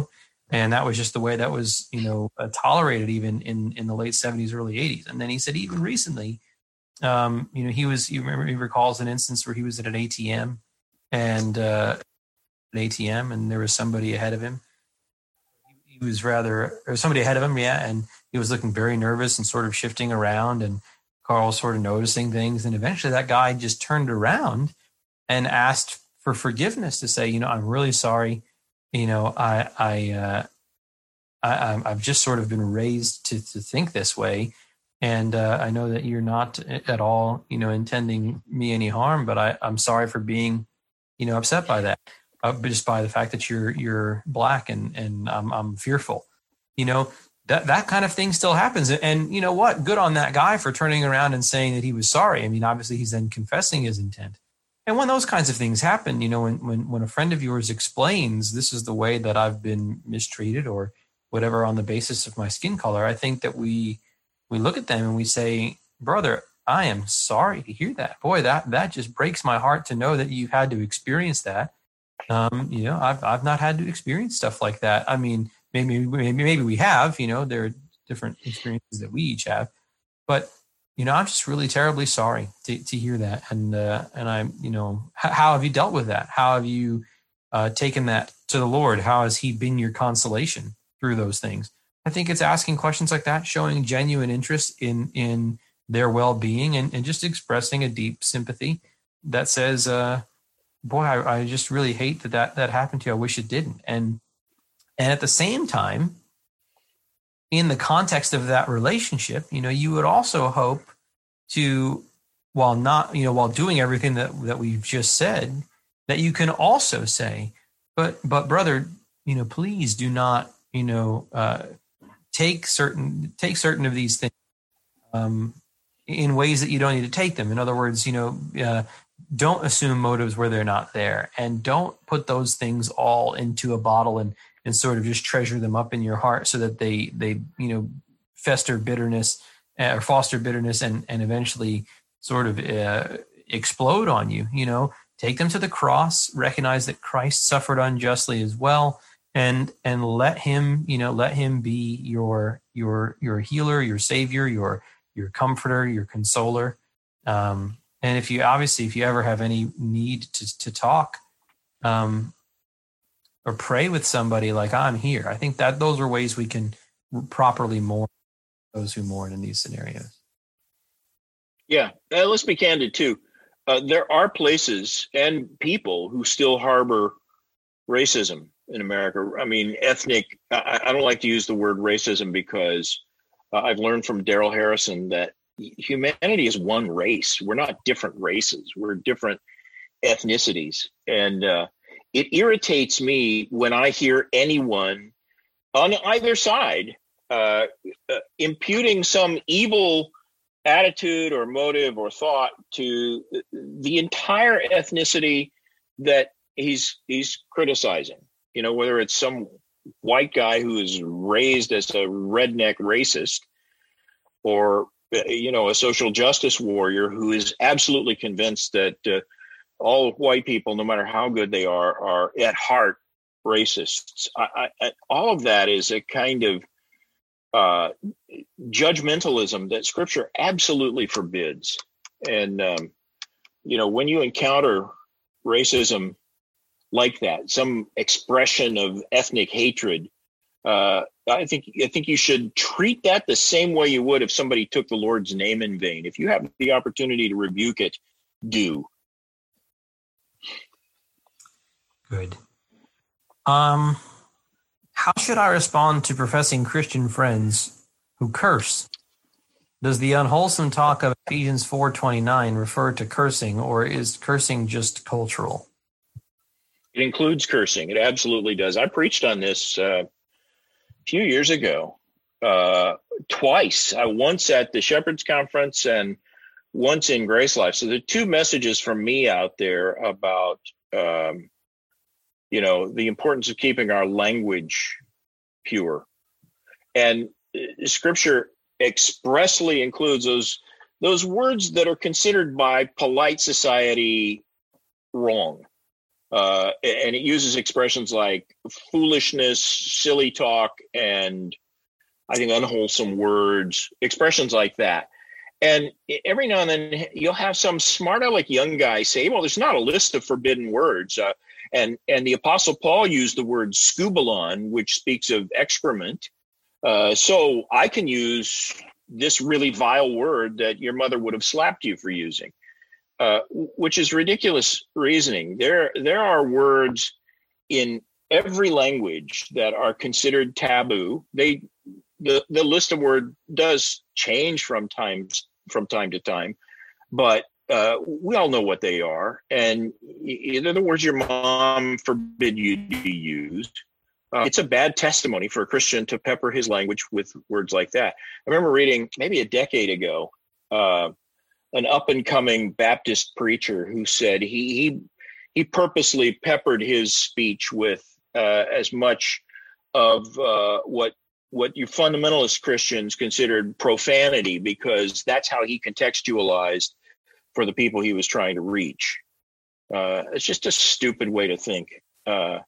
[SPEAKER 1] And that was just the way that was, you know, uh, tolerated even in, in the late seventies, early eighties. And then he said even recently, um, you know, he was, you remember, he recalls an instance where he was at an A T M and uh, an A T M and there was somebody ahead of him. He was rather, or somebody ahead of him, yeah, and he was looking very nervous and sort of shifting around, and Carl was sort of noticing things. And eventually that guy just turned around and asked for forgiveness to say, you know, I'm really sorry. You know, I, I, uh, I, I've just sort of been raised to, to think this way. And uh, I know that you're not at all, you know, intending me any harm, but I, I'm sorry for being, you know, upset by that, uh, just by the fact that you're, you're black and, and I'm, I'm fearful, you know, that, that kind of thing still happens. And you know what, good on that guy for turning around and saying that he was sorry. I mean, obviously he's then confessing his intent. And when those kinds of things happen, you know, when, when, when a friend of yours explains this is the way that I've been mistreated or whatever on the basis of my skin color, I think that we we look at them and we say, brother, I am sorry to hear that. Boy, that that just breaks my heart to know that you've had to experience that. Um, you know, I've I've not had to experience stuff like that. I mean, maybe maybe maybe we have. You know, there are different experiences that we each have, but you know, I'm just really terribly sorry to, to hear that. And, uh, and I'm, you know, h- how have you dealt with that? How have you uh, taken that to the Lord? How has he been your consolation through those things? I think it's asking questions like that, showing genuine interest in, in their well-being and, and just expressing a deep sympathy that says, uh, boy, I, I just really hate that, that that happened to you. I wish it didn't. And, and at the same time, in the context of that relationship, you know, you would also hope to, while not, you know, while doing everything that, that we've just said, that you can also say, but, but brother, you know, please do not, you know, uh, take certain, take certain of these things um, in ways that you don't need to take them. In other words, you know, uh, don't assume motives where they're not there, and don't put those things all into a bottle and, and sort of just treasure them up in your heart so that they, they, you know, fester bitterness uh, or foster bitterness and, and eventually sort of uh, explode on you. You know, take them to the cross, recognize that Christ suffered unjustly as well, and, and let him, you know, let him be your, your, your healer, your savior, your, your comforter, your consoler. Um, and if you, obviously, if you ever have any need to, to talk, um, or pray with somebody, like, I'm here. I think that those are ways we can properly mourn those who mourn in these scenarios.
[SPEAKER 2] Yeah, uh, let's be candid too. Uh, there are places and people who still harbor racism in America. I mean, ethnic, I, I don't like to use the word racism because uh, I've learned from Daryl Harrison that humanity is one race. We're not different races. We're different ethnicities. And, uh, it irritates me when I hear anyone on either side uh, uh, imputing some evil attitude or motive or thought to the entire ethnicity that he's he's criticizing. You know, whether it's some white guy who is raised as a redneck racist, or you know, a social justice warrior who is absolutely convinced that uh, all white people, no matter how good they are, are at heart racists. I, I, all of that is a kind of uh, judgmentalism that Scripture absolutely forbids. And, um, you know, when you encounter racism like that, some expression of ethnic hatred, uh, I think I think you should treat that the same way you would if somebody took the Lord's name in vain. If you have the opportunity to rebuke it, do.
[SPEAKER 1] Good. Um, how should I respond to professing Christian friends who curse? Does the unwholesome talk of Ephesians four twenty-nine refer to cursing, or is cursing just cultural?
[SPEAKER 2] It includes cursing. It absolutely does. I preached on this uh, a few years ago, uh, twice. I once at the Shepherd's Conference and once in Grace Life. So there are two messages from me out there about um, you know, the importance of keeping our language pure. And Scripture expressly includes those those words that are considered by polite society wrong. Uh, and it uses expressions like foolishness, silly talk, and I think unwholesome words, expressions like that. And every now and then you'll have some smart aleck young guy say, well, there's not a list of forbidden words. Uh, and, and the Apostle Paul used the word skubalon, which speaks of excrement. Uh, so I can use this really vile word that your mother would have slapped you for using. Uh, which is ridiculous reasoning. There, there are words in every language that are considered taboo. They, the, the list of words does change from times from time to time, but uh, we all know what they are. And either the words your mom forbid you to use. Uh, it's a bad testimony for a Christian to pepper his language with words like that. I remember reading maybe a decade ago. Uh, an up-and-coming Baptist preacher who said he he, he purposely peppered his speech with uh, as much of uh, what what you fundamentalist Christians considered profanity, because that's how he contextualized for the people he was trying to reach. Uh, it's just a stupid way to think. Uh,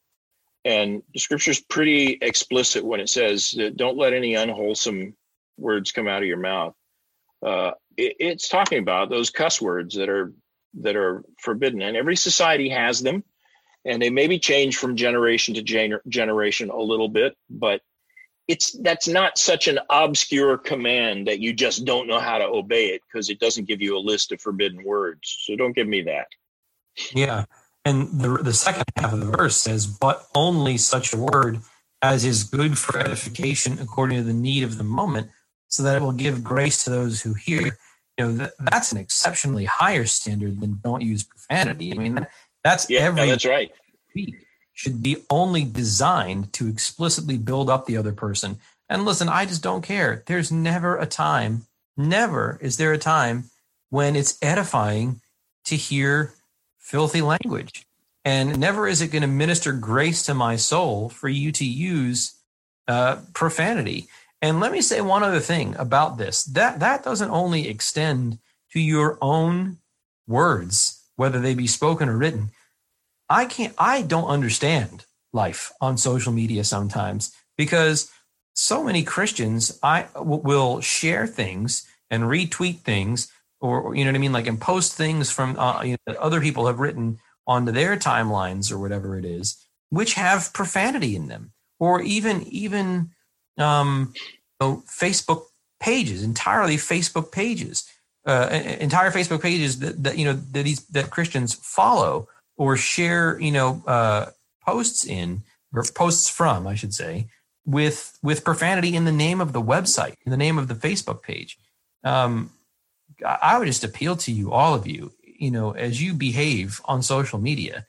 [SPEAKER 2] and the scripture's pretty explicit when it says that don't let any unwholesome words come out of your mouth. Uh, it, it's talking about those cuss words that are that are forbidden, and every society has them, and they maybe change from generation to gener- generation a little bit, but it's that's not such an obscure command that you just don't know how to obey it because it doesn't give you a list of forbidden words. So don't give me that.
[SPEAKER 1] Yeah, and the the second half of the verse says, "But only such a word as is good for edification according to the need of the moment, so that it will give grace to those who hear." You know, that, that's an exceptionally higher standard than don't use profanity. I mean, that, that's
[SPEAKER 2] yeah,
[SPEAKER 1] every
[SPEAKER 2] that's right.
[SPEAKER 1] speech should be only designed to explicitly build up the other person. And listen, I just don't care. There's never a time, never is there a time when it's edifying to hear filthy language. And never is it going to minister grace to my soul for you to use uh, profanity. And let me say one other thing about this. That that doesn't only extend to your own words, whether they be spoken or written. I can't, I don't understand life on social media sometimes, because so many Christians I w- will share things and retweet things, or, or you know what I mean, like, and post things from uh, you know, that other people have written onto their timelines or whatever it is, which have profanity in them, or even even. Um, you know, Facebook pages, entirely Facebook pages, uh, entire Facebook pages that, that you know that these that Christians follow or share, you know, uh, posts in or posts from, I should say, with with profanity in the name of the website, in the name of the Facebook page. Um, I would just appeal to you, all of you, you know, as you behave on social media.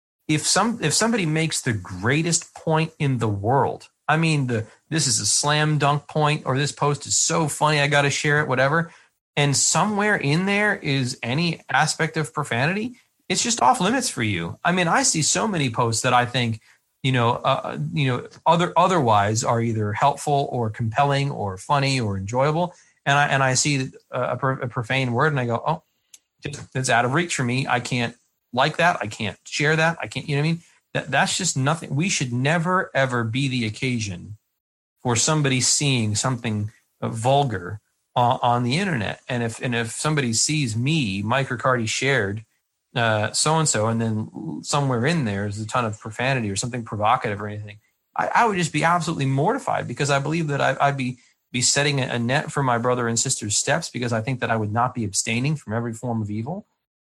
[SPEAKER 1] If some if somebody makes the greatest point in the world, I mean, the this is a slam dunk point, or this post is so funny, I got to share it, whatever. And somewhere in there is any aspect of profanity, it's just off limits for you. I mean, I see so many posts that I think, you know, uh, you know, other otherwise are either helpful or compelling or funny or enjoyable, and I and I see a, a profane word and I go, oh, it's out of reach for me. I can't like that. I can't share that. I can't. You know what I mean? That that's just nothing. We should never ever be the occasion for somebody seeing something vulgar on, on the internet. And if and if somebody sees me, Mike Riccardi shared uh, so-and-so, and then somewhere in there is a ton of profanity or something provocative or anything, I, I would just be absolutely mortified, because I believe that I, I'd be be setting a net for my brother and sister's steps, because I think that I would not be abstaining from every form of evil.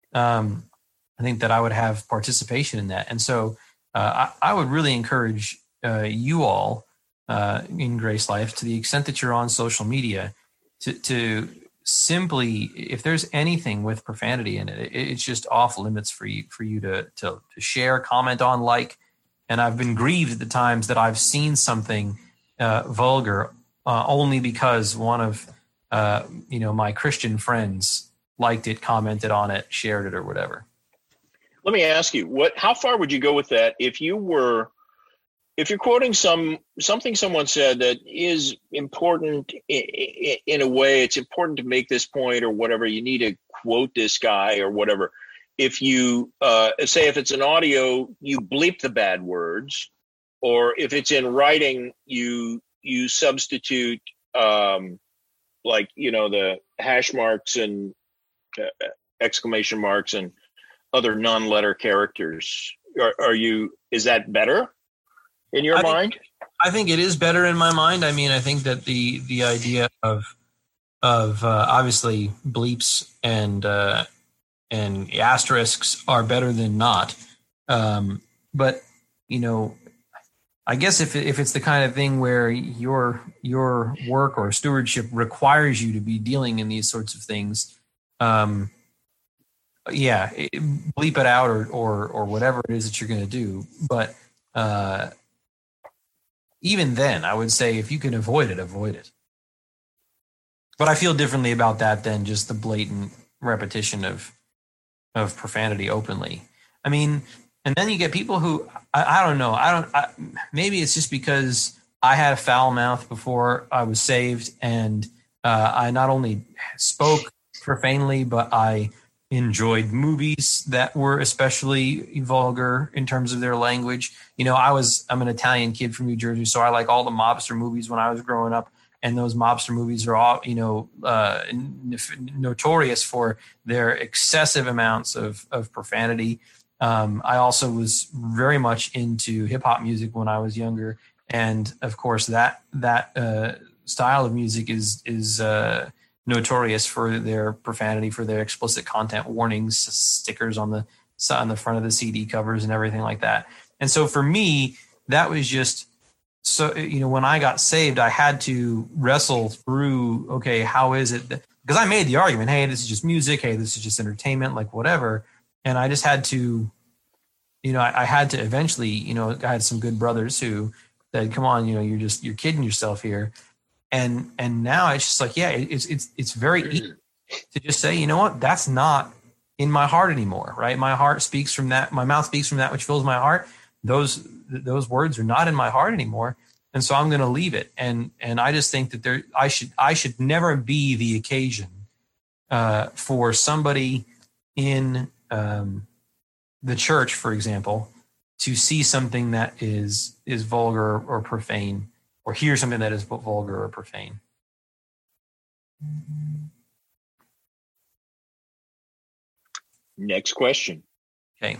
[SPEAKER 1] Um, I think that I would have participation in that. And so uh, I, I would really encourage uh, you all uh, in Grace Life, to the extent that you're on social media, to, to simply, if there's anything with profanity in it, it, it's just off limits for you, for you to, to, to share, comment on, like. And I've been grieved at the times that I've seen something uh, vulgar uh, only because one of uh, you know my Christian friends liked it, commented on it, shared it, or whatever.
[SPEAKER 2] Let me ask you, what? How far would you go with that if you were, if you're quoting some something someone said that is important in, in a way, it's important to make this point or whatever, you need to quote this guy or whatever. if you uh, say if it's an audio, you bleep the bad words, or if it's in writing, you you substitute um, like you know the hash marks and uh, exclamation marks and other non-letter characters. Are, are you? Is that better in your
[SPEAKER 1] I
[SPEAKER 2] mind?
[SPEAKER 1] Think, I think it is better in my mind. I mean, I think that the the idea of of uh, obviously bleeps and uh, and asterisks are better than not. Um, but you know, I guess if if it's the kind of thing where your your work or stewardship requires you to be dealing in these sorts of things, um, yeah, it, bleep it out or or or whatever it is that you're going to do. But uh, even then, I would say if you can avoid it, avoid it. But I feel differently about that than just the blatant repetition of of profanity openly. I mean, and then you get people who I, I don't know. I don't. I, maybe it's just because I had a foul mouth before I was saved, and uh, I not only spoke profanely, but I enjoyed movies that were especially vulgar in terms of their language. You know, I was I'm an Italian kid from New Jersey, so I like all the mobster movies when I was growing up. And those mobster movies are all, you know, uh, notorious for their excessive amounts of, of profanity. Um, I also was very much into hip hop music when I was younger, and of course that that uh, style of music is is uh, notorious for their profanity, for their explicit content warnings, stickers on the on the front of the C D covers, and everything like that. And so for me, that was just. So, you know, when I got saved, I had to wrestle through, okay, how is it that, because I made the argument, hey, this is just music. Hey, this is just entertainment, like whatever. And I just had to, you know, I, I had to eventually, you know, I had some good brothers who said, come on, you know, you're just, you're kidding yourself here. And, and now it's just like, yeah, it's, it's, it's very easy to just say, you know what, that's not in my heart anymore, right? My heart speaks from that. My mouth speaks from that which fills my heart. Those, those words are not in my heart anymore. And so I'm going to leave it. And, and I just think that there, I should, I should never be the occasion uh, for somebody in um, the church, for example, to see something that is, is vulgar or profane, or hear something that is vulgar or profane.
[SPEAKER 2] Next question.
[SPEAKER 1] Okay.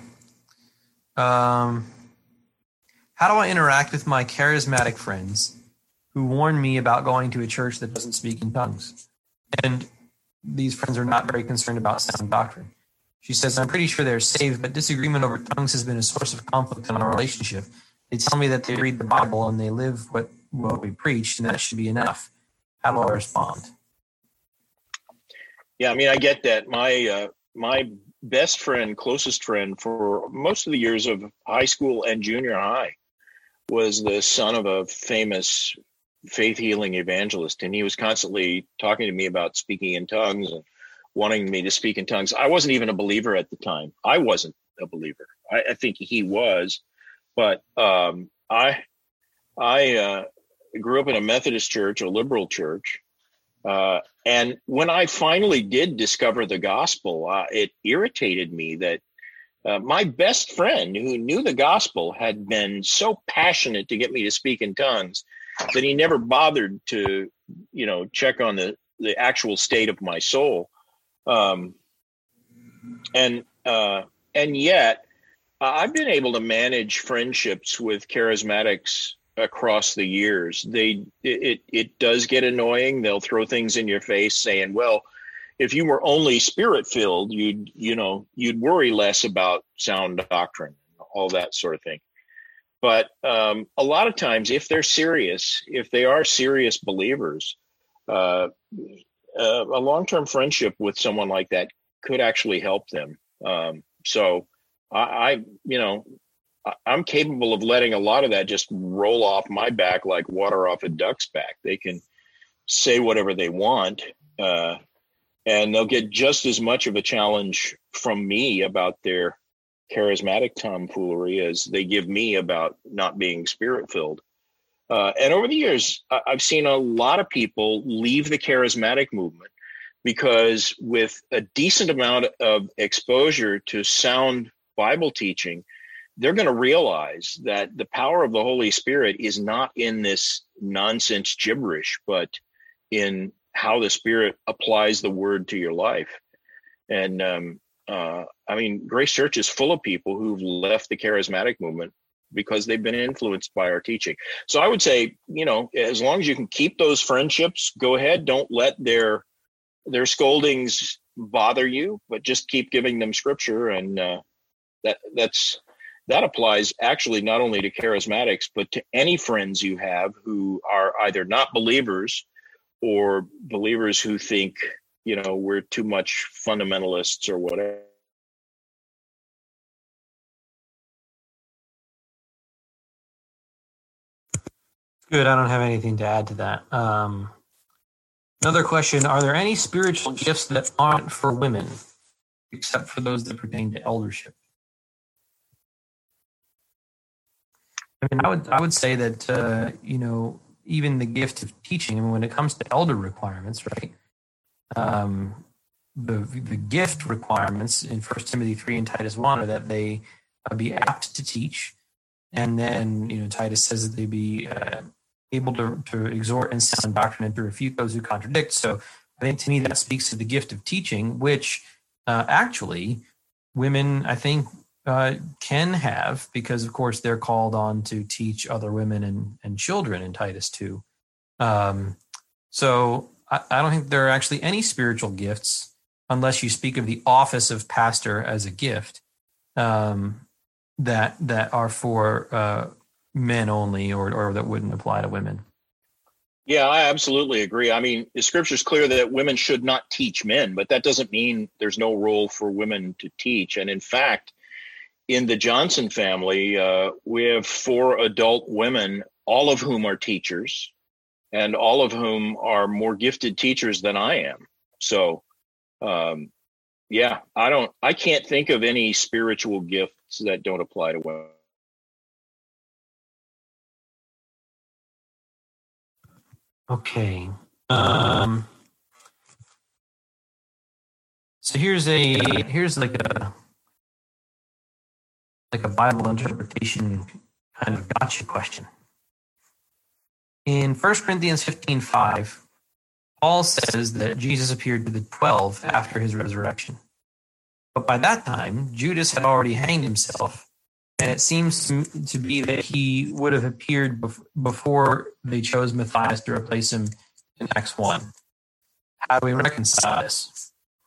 [SPEAKER 1] Um, How do I interact with my charismatic friends who warn me about going to a church that doesn't speak in tongues? And these friends are not very concerned about sound doctrine. She says, I'm pretty sure they're saved, but disagreement over tongues has been a source of conflict in our relationship. They tell me that they read the Bible and they live what, what we preach, and that should be enough. How do I respond?
[SPEAKER 2] Yeah, I mean, I get that. My uh, my best friend, closest friend for most of the years of high school and junior high was the son of a famous faith healing evangelist. And he was constantly talking to me about speaking in tongues and wanting me to speak in tongues. I wasn't even a believer at the time. I wasn't a believer. I, I think he was, but um, I, I uh, grew up in a Methodist church, a liberal church. Uh, and when I finally did discover the gospel, uh, it irritated me that Uh, my best friend who knew the gospel had been so passionate to get me to speak in tongues that he never bothered to, you know, check on the, the actual state of my soul. Um, and, uh, and yet I've been able to manage friendships with charismatics across the years. They, it, it does get annoying. They'll throw things in your face saying, well, if you were only spirit filled, you'd, you know, you'd worry less about sound doctrine, all that sort of thing. But um, a lot of times, if they're serious, if they are serious believers, uh, uh, a long-term friendship with someone like that could actually help them. Um, so I, I, you know, I, I'm capable of letting a lot of that just roll off my back like water off a duck's back. They can say whatever they want. Uh, And they'll get just as much of a challenge from me about their charismatic tomfoolery as they give me about not being spirit-filled. Uh, and over the years, I've seen a lot of people leave the charismatic movement because with a decent amount of exposure to sound Bible teaching, they're going to realize that the power of the Holy Spirit is not in this nonsense gibberish, but in how the Spirit applies the word to your life. And um, uh, I mean, Grace Church is full of people who've left the charismatic movement because they've been influenced by our teaching. So I would say, you know, as long as you can keep those friendships, go ahead. Don't let their their scoldings bother you, but just keep giving them scripture. And uh, that that's that applies actually not only to charismatics, but to any friends you have who are either not believers or believers who think, you know, we're too much fundamentalists or whatever.
[SPEAKER 1] Good. I don't have anything to add to that. Um, another question, are there any spiritual gifts that aren't for women, except for those that pertain to eldership? I mean, I would, I would say that, uh, you know, even the gift of teaching, I mean, when it comes to elder requirements, right, um, the, the gift requirements in First Timothy three and Titus one are that they uh, be apt to teach. And then, you know, Titus says that they be uh, able to, to exhort in sound doctrine and to refute those who contradict. So I think to me that speaks to the gift of teaching, which uh, actually women, I think, uh, can have, because, of course, they're called on to teach other women and, and children in Titus two. Um, so I, I don't think there are actually any spiritual gifts, unless you speak of the office of pastor as a gift, um, that that are for uh, men only, or or that wouldn't apply to women.
[SPEAKER 2] Yeah, I absolutely agree. I mean, the scripture's clear that women should not teach men, but that doesn't mean there's no role for women to teach. And in fact, in the Johnson family, uh, we have four adult women, all of whom are teachers, and all of whom are more gifted teachers than I am. So, um, yeah, I don't, I can't think of any spiritual gifts that don't apply to women.
[SPEAKER 1] Okay. Um, so here's a here's like a like a Bible interpretation kind of gotcha question. In First Corinthians fifteen five, Paul says that Jesus appeared to the twelve after his resurrection. But by that time, Judas had already hanged himself, and it seems to, to be that he would have appeared bef- before they chose Matthias to replace him in Acts one. How do we reconcile this?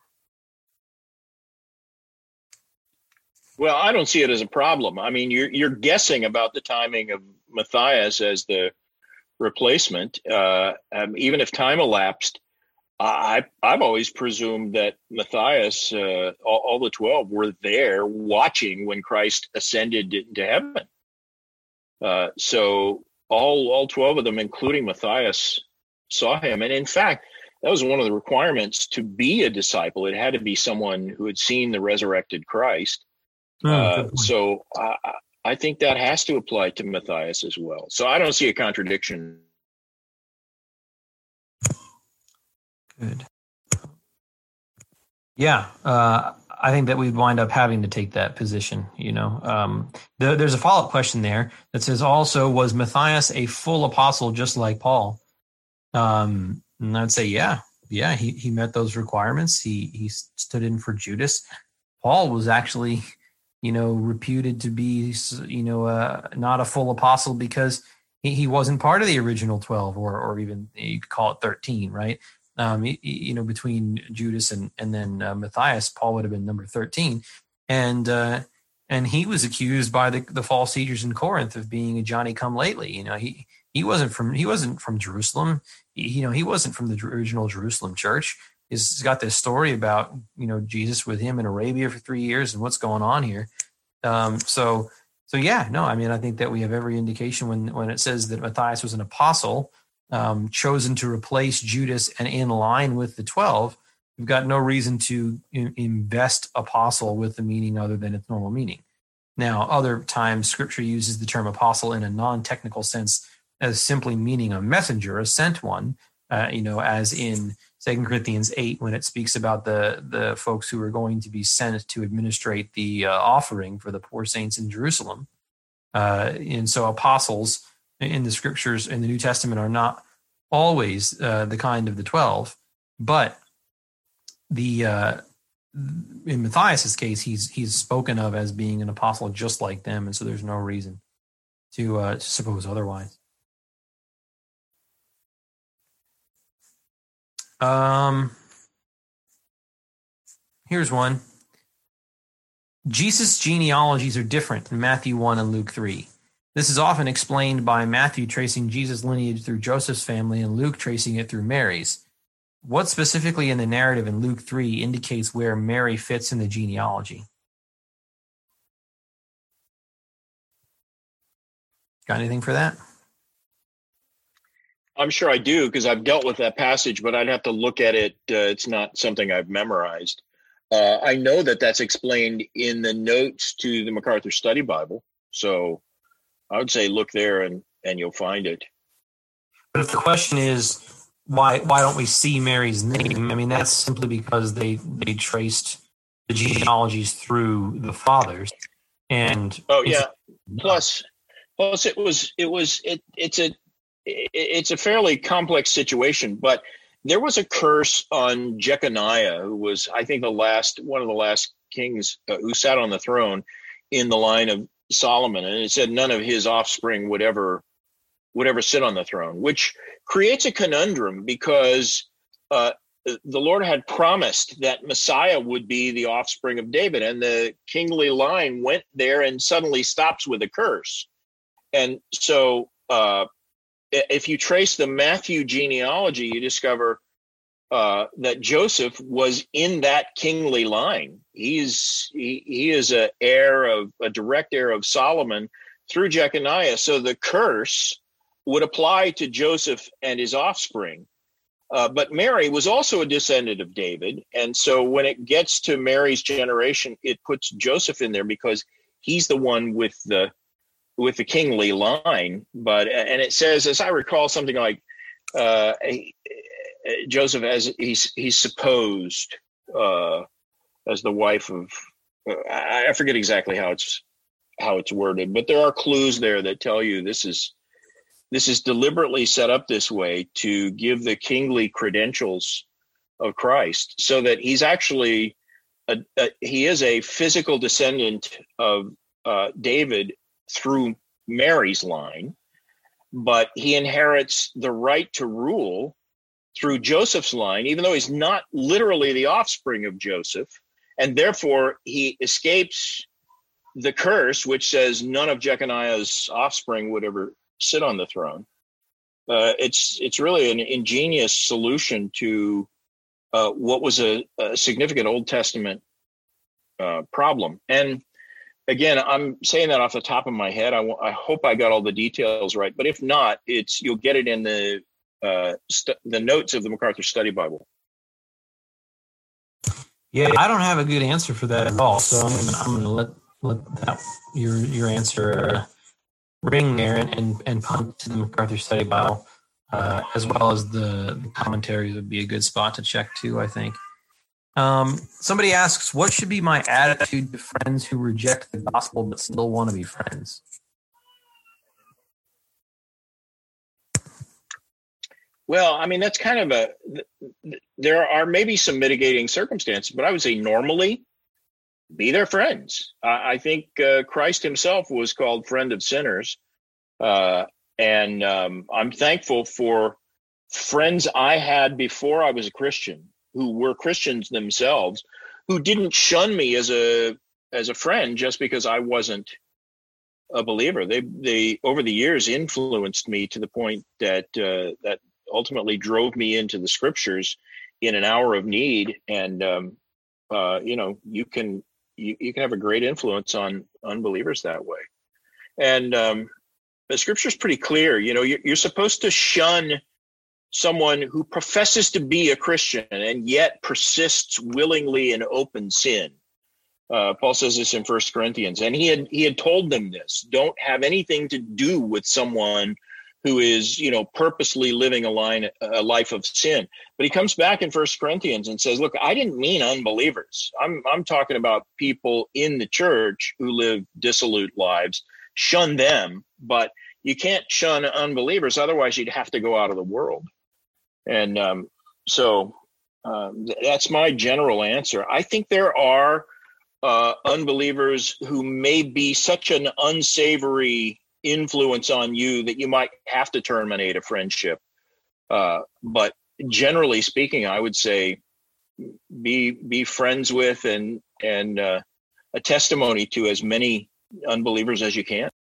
[SPEAKER 2] Well, I don't see it as a problem. I mean, you're you're guessing about the timing of Matthias as the replacement. Uh, um, even if time elapsed, I I've always presumed that Matthias, uh, all, all the twelve, were there watching when Christ ascended into heaven. Uh, so all all twelve of them, including Matthias, saw him. And in fact, that was one of the requirements to be a disciple. It had to be someone who had seen the resurrected Christ. Uh, so I, I think that has to apply to Matthias as well. So I don't see a contradiction.
[SPEAKER 1] Good. Yeah, uh, I think that we'd wind up having to take that position. You know, um, the, there's a follow-up question there that says, also, was Matthias a full apostle just like Paul? Um, and I'd say, yeah, yeah, he he met those requirements. He he stood in for Judas. Paul was actually, you know, reputed to be, you know, uh, not a full apostle because he, he wasn't part of the original twelve, or or even you could call it thirteen, right? Um, you, you know, between Judas and and then uh, Matthias, Paul would have been number thirteen, and uh, and he was accused by the, the false teachers in Corinth of being a Johnny come lately. You know, he he wasn't from he wasn't from Jerusalem. He, you know, he wasn't from the original Jerusalem church. He's got this story about, you know, Jesus with him in Arabia for three years and what's going on here. Um, so, so yeah, no, I mean, I think that we have every indication when, when it says that Matthias was an apostle, um, chosen to replace Judas and in line with the twelve, we've got no reason to in, invest apostle with the meaning other than its normal meaning. Now, other times scripture uses the term apostle in a non-technical sense as simply meaning a messenger, a sent one, uh, you know, as in Second Corinthians eight, when it speaks about the the folks who are going to be sent to administrate the uh, offering for the poor saints in Jerusalem. Uh, and so apostles in the scriptures in the New Testament are not always uh, the kind of the twelve, but the uh, in Matthias's case, he's he's spoken of as being an apostle just like them, and so there's no reason to, uh, to suppose otherwise. Um, here's one. Jesus' genealogies are different in Matthew one and Luke three. This is often explained by Matthew tracing Jesus' lineage through Joseph's family and Luke tracing it through Mary's. What specifically in the narrative in Luke three indicates where Mary fits in the genealogy? Got anything for that?
[SPEAKER 2] I'm sure I do, because I've dealt with that passage, but I'd have to look at it. Uh, it's not something I've memorized. Uh, I know that that's explained in the notes to the MacArthur Study Bible. So I would say look there and, and you'll find it.
[SPEAKER 1] But if the question is, why why don't we see Mary's name? I mean, that's simply because they, they traced the genealogies through the fathers. And
[SPEAKER 2] oh yeah, plus plus it was it was it it's a it's a fairly complex situation, but there was a curse on Jeconiah, who was, I think, the last one of the last kings uh, who sat on the throne in the line of Solomon, and it said none of his offspring would ever would ever sit on the throne, which creates a conundrum because uh, the Lord had promised that Messiah would be the offspring of David, and the kingly line went there and suddenly stops with a curse. And so uh, if you trace the Matthew genealogy, you discover uh, that Joseph was in that kingly line. He's he, he is a heir of a direct heir of Solomon through Jeconiah. So the curse would apply to Joseph and his offspring. Uh, but Mary was also a descendant of David. And so when it gets to Mary's generation, it puts Joseph in there because he's the one with the with the kingly line. But and it says, as I recall, something like uh, Joseph as he's he's supposed uh, as the wife of uh, I forget exactly how it's how it's worded, but there are clues there that tell you this is this is deliberately set up this way to give the kingly credentials of Christ, so that he's actually a, a, he is a physical descendant of uh, David through Mary's line, but he inherits the right to rule through Joseph's line, even though he's not literally the offspring of Joseph, and therefore he escapes the curse, which says none of Jeconiah's offspring would ever sit on the throne. Uh, it's it's really an ingenious solution to uh, what was a, a significant Old Testament uh, problem. And again, I'm saying that off the top of my head. I, w- I hope I got all the details right, but if not, it's you'll get it in the uh, st- the notes of the MacArthur Study Bible.
[SPEAKER 1] Yeah, I don't have a good answer for that at all, so I'm gonna, I'm gonna let let that your your answer uh, ring there and, and and punt to the MacArthur Study Bible, uh, as well as the, the commentaries would be a good spot to check too, I think. Um, somebody asks, what should be my attitude to friends who reject the gospel but still want to be friends?
[SPEAKER 2] Well, I mean, that's kind of a, there are maybe some mitigating circumstances, but I would say normally be their friends. Uh, I think uh, Christ himself was called friend of sinners. Uh, and um, I'm thankful for friends I had before I was a Christian, who were Christians themselves, who didn't shun me as a as a friend just because I wasn't a believer. They they over the years influenced me to the point that uh, that ultimately drove me into the scriptures in an hour of need. And um, uh, you know, you can you, you can have a great influence on unbelievers that way. And um, the scripture's pretty clear. You know, you're, you're supposed to shun someone who professes to be a Christian and yet persists willingly in open sin. Uh, Paul says this in First Corinthians, and he had he had told them this: don't have anything to do with someone who is, you know, purposely living a line, a life of sin. But he comes back in First Corinthians and says, look, I didn't mean unbelievers. I'm, I'm talking about people in the church who live dissolute lives. Shun them, but you can't shun unbelievers. Otherwise, you'd have to go out of the world. And um, so um, that's my general answer. I think there are uh, unbelievers who may be such an unsavory influence on you that you might have to terminate a friendship. Uh, but generally speaking, I would say be be friends with and and uh, a testimony to as many unbelievers as you can.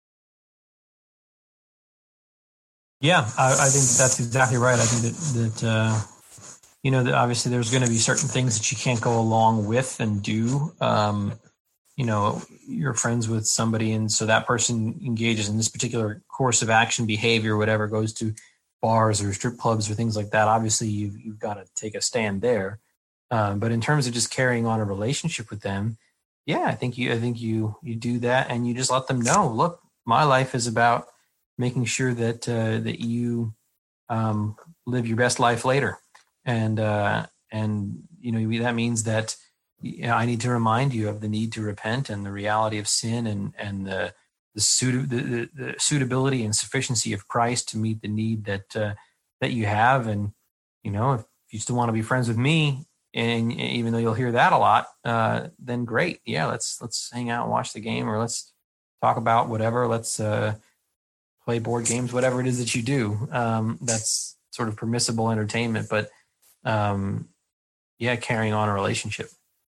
[SPEAKER 1] Yeah, I, I think that's exactly right. I think that that uh, you know that obviously there's going to be certain things that you can't go along with and do. Um, you know, you're friends with somebody, and so that person engages in this particular course of action, behavior, whatever, goes to bars or strip clubs or things like that. Obviously, you've you've got to take a stand there. Um, but in terms of just carrying on a relationship with them, yeah, I think you I think you you do that, and you just let them know, look, my life is about making sure that uh, that you um, live your best life later, and uh, and you know that means that you know, I need to remind you of the need to repent and the reality of sin and and the the, suit, the, the, the suitability and sufficiency of Christ to meet the need that uh, that you have. And you know, if you still want to be friends with me, and even though you'll hear that a lot, uh, then great, yeah, let's let's hang out and watch the game, or let's talk about whatever. Let's uh, play board games, whatever it is that you do. Um, that's sort of permissible entertainment, but um, yeah, carrying on a relationship.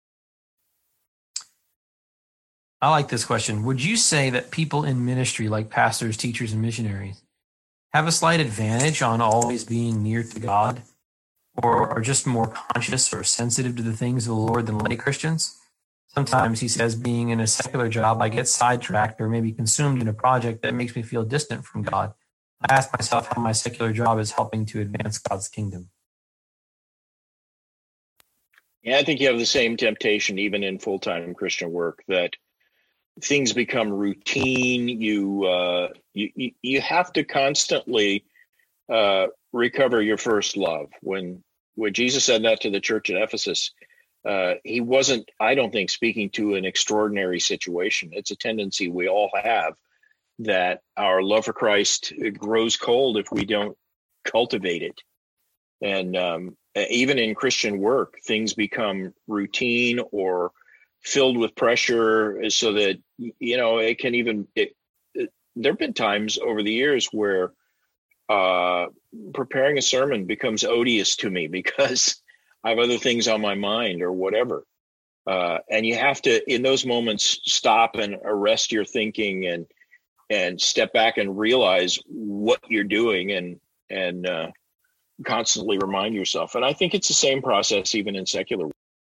[SPEAKER 1] I like this question. Would you say that people in ministry, like pastors, teachers, and missionaries, have a slight advantage on always being near to God, or are just more conscious or sensitive to the things of the Lord than lay Christians? Sometimes, he says, being in a secular job, I get sidetracked or maybe consumed in a project that makes me feel distant from God. I ask myself how my secular job is helping to advance God's kingdom.
[SPEAKER 2] Yeah, I think you have the same temptation, even in full-time Christian work, that things become routine. You uh, you you have to constantly uh, recover your first love. When when Jesus said that to the church at Ephesus, uh, he wasn't, I don't think, speaking to an extraordinary situation. It's a tendency we all have, that our love for Christ grows cold if we don't cultivate it. And um, even in Christian work, things become routine or filled with pressure, so that, you know, it can even, it, it, there have been times over the years where uh, preparing a sermon becomes odious to me because I have other things on my mind or whatever. Uh, and you have to, in those moments, stop and arrest your thinking and and step back and realize what you're doing, and and uh, constantly remind yourself. And I think it's the same process even in secular.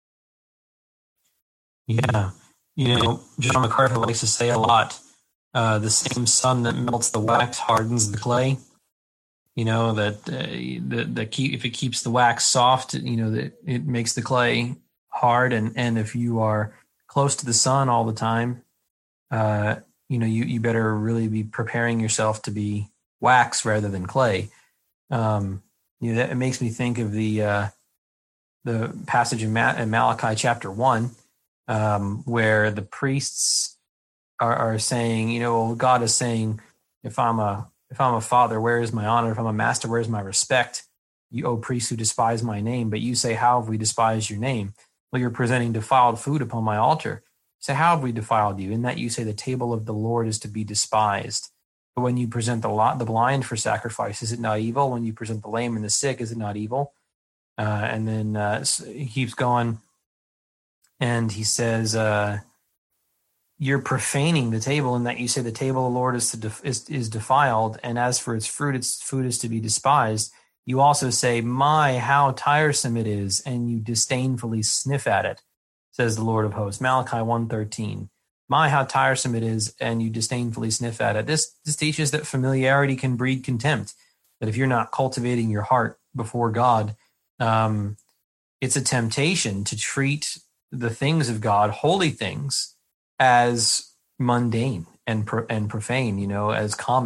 [SPEAKER 1] Yeah. You know, John MacArthur likes to say a lot, uh, the same sun that melts the wax hardens the clay. You know, that uh, the, the key, if it keeps the wax soft, you know, that it makes the clay hard. And, and if you are close to the sun all the time, uh, you know, you, you better really be preparing yourself to be wax rather than clay. Um, you know, that it makes me think of the uh, the passage in, Ma- in Malachi chapter one, um, where the priests are, are saying, you know, God is saying, if I'm a if I'm a father, where is my honor? If I'm a master, where is my respect? You, O priests who despise my name, but you say, how have we despised your name? Well, you're presenting defiled food upon my altar. So how have we defiled you? In that you say the table of the Lord is to be despised. But when you present the lot, the blind for sacrifice, is it not evil? When you present the lame and the sick, is it not evil? Uh, and then uh, he keeps going, and he says, uh, you're profaning the table in that you say the table of the Lord is, to def- is, is defiled, and as for its fruit, its food is to be despised. You also say, my, how tiresome it is, and you disdainfully sniff at it, says the Lord of hosts. Malachi one thirteen. My, how tiresome it is, and you disdainfully sniff at it. This, this teaches that familiarity can breed contempt, that if you're not cultivating your heart before God, um, it's a temptation to treat the things of God, holy things, as mundane and pro- and profane, you know, as common.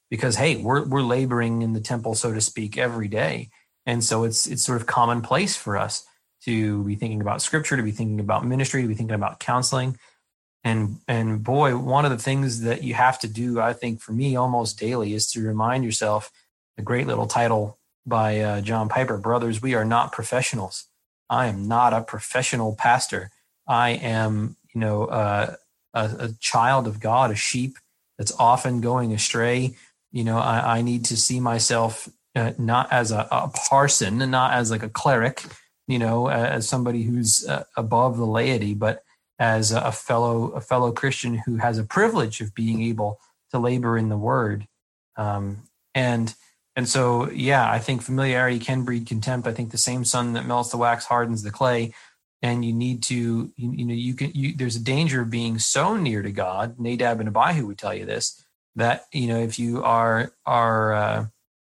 [SPEAKER 1] because, hey, we're we're laboring in the temple, so to speak, every day. And so it's it's sort of commonplace for us to be thinking about scripture, to be thinking about ministry, to be thinking about counseling. And and boy, one of the things that you have to do, I think, for me almost daily is to remind yourself, a great little title by uh, John Piper, Brothers, we are not professionals. I am not a professional pastor. I am, you know, uh, a, a child of God, a sheep that's often going astray. You know, I, I need to see myself uh, not as a, a parson, and not as like a cleric, you know, as somebody who's uh, above the laity, but as a fellow a fellow Christian who has a privilege of being able to labor in the Word. Um, and and so, yeah, I think familiarity can breed contempt. I think the same sun that melts the wax hardens the clay. And you need to, you, you know, you can. You, there's a danger of being so near to God. Nadab and Abihu would tell you this, that, you know, if you are are uh,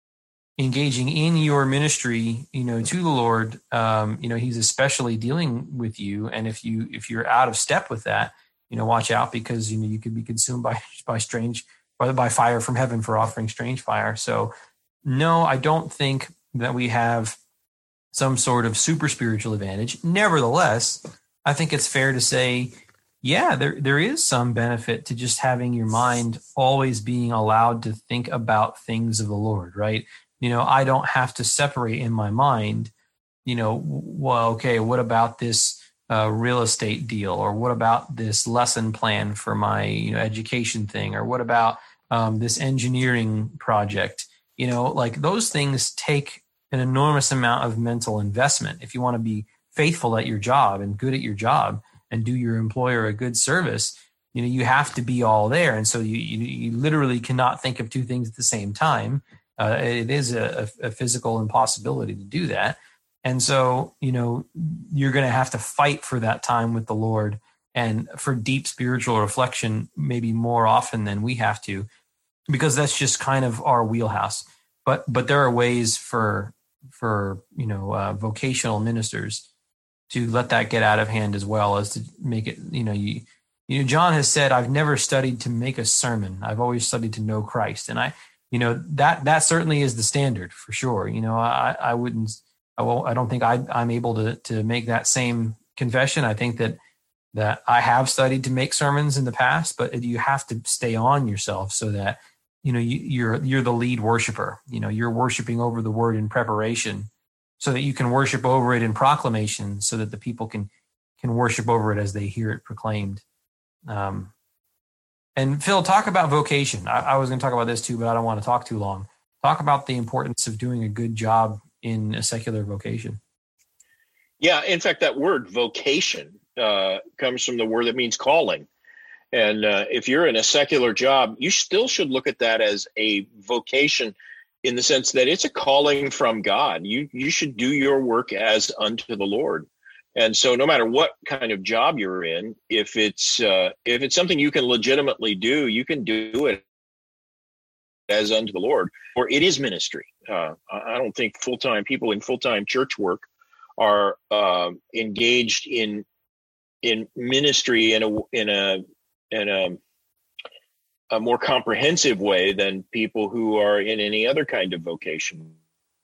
[SPEAKER 1] engaging in your ministry, you know, to the Lord, um, you know, He's especially dealing with you. And if you if you're out of step with that, you know, watch out, because you know you could be consumed by by strange by, by fire from heaven for offering strange fire. So, no, I don't think that we have some sort of super spiritual advantage. Nevertheless, I think it's fair to say, yeah, there there is some benefit to just having your mind always being allowed to think about things of the Lord, right? You know, I don't have to separate in my mind, you know, well, okay, what about this uh, real estate deal? Or what about this lesson plan for my, you know, education thing? Or what about um, this engineering project? You know, like those things take an enormous amount of mental investment. If you want to be faithful at your job and good at your job and do your employer a good service, you know, you have to be all there. And so you you, you literally cannot think of two things at the same time. Uh, it is a, a physical impossibility to do that. And so, you know, you're going to have to fight for that time with the Lord and for deep spiritual reflection, maybe more often than we have to, because that's just kind of our wheelhouse. But but there are ways for for you know uh, vocational ministers to let that get out of hand, as well as to make it, you know, you you know, John has said, I've never studied to make a sermon. I've always studied to know Christ. And I, you know, that that certainly is the standard for sure. You know, I I wouldn't I won't, I don't think I I'm able to to make that same confession. I think that that I have studied to make sermons in the past, but you have to stay on yourself so that, you know, you, you're you're the lead worshiper. You know, you're worshiping over the word in preparation, so that you can worship over it in proclamation, so that the people can can worship over it as they hear it proclaimed. Um, and Phil, talk about vocation. I, I was going to talk about this too, but I don't want to talk too long. Talk about the importance of doing a good job in a secular vocation.
[SPEAKER 2] Yeah, in fact, that word vocation uh, comes from the word that means calling. And uh, if you're in a secular job, you still should look at that as a vocation, in the sense that it's a calling from God. You you should do your work as unto the Lord. And so no matter what kind of job you're in, if it's uh, if it's something you can legitimately do, you can do it as unto the Lord, or it is ministry. Uh, I don't think full-time people in full-time church work are uh, engaged in in ministry in a in a in a, a more comprehensive way than people who are in any other kind of vocation.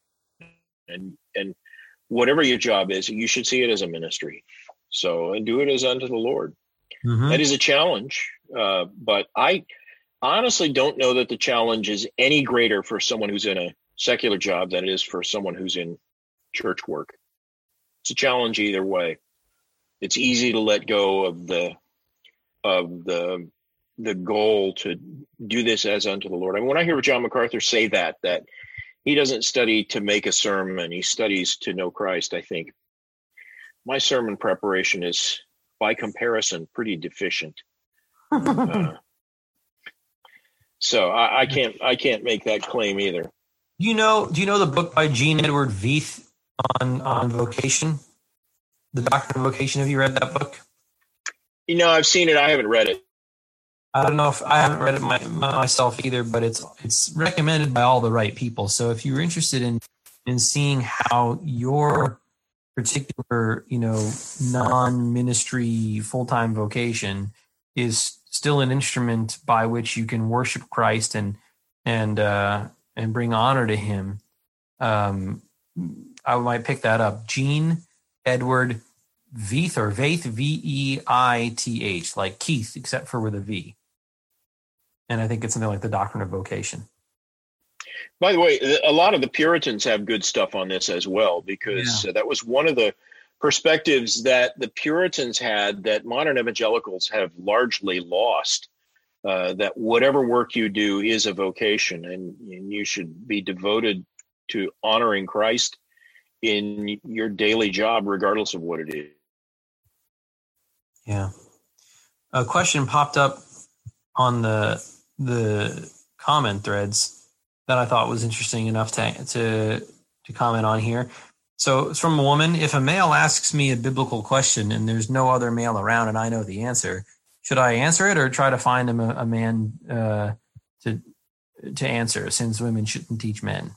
[SPEAKER 2] And and whatever your job is, you should see it as a ministry. So, and do it as unto the Lord. Mm-hmm. That is a challenge, uh, but I honestly don't know that the challenge is any greater for someone who's in a secular job than it is for someone who's in church work. It's a challenge either way. It's easy to let go of the of the the goal to do this as unto the Lord. I mean, when I hear John MacArthur say that, that he doesn't study to make a sermon, he studies to know Christ, I think my sermon preparation is, by comparison, pretty deficient. uh, so I, I can't I can't make that claim either.
[SPEAKER 1] You know, do you know the book by Gene Edward Veith on on vocation, The Doctrine of Vocation? Have you read that book?
[SPEAKER 2] You know, I've seen it. I haven't read it.
[SPEAKER 1] I don't know if I haven't read it my, myself either, but it's it's recommended by all the right people. So if you're interested in in seeing how your particular, you know, non-ministry full-time vocation is still an instrument by which you can worship Christ and and uh, and bring honor to him, um, I might pick that up. Gene Edward Veith or Veith, V E I T H, like Keith, except for with a V. And I think it's something like the Doctrine of Vocation.
[SPEAKER 2] By the way, a lot of the Puritans have good stuff on this as well, because yeah. that was one of the perspectives that the Puritans had that modern evangelicals have largely lost, uh, that whatever work you do is a vocation, and, and you should be devoted to honoring Christ in your daily job, regardless of what it is.
[SPEAKER 1] Yeah. A question popped up on the the comment threads that I thought was interesting enough to to to comment on here. So it's from a woman. If a male asks me a biblical question and there's no other male around and I know the answer, should I answer it or try to find him a, a man uh, to to answer, since women shouldn't teach men?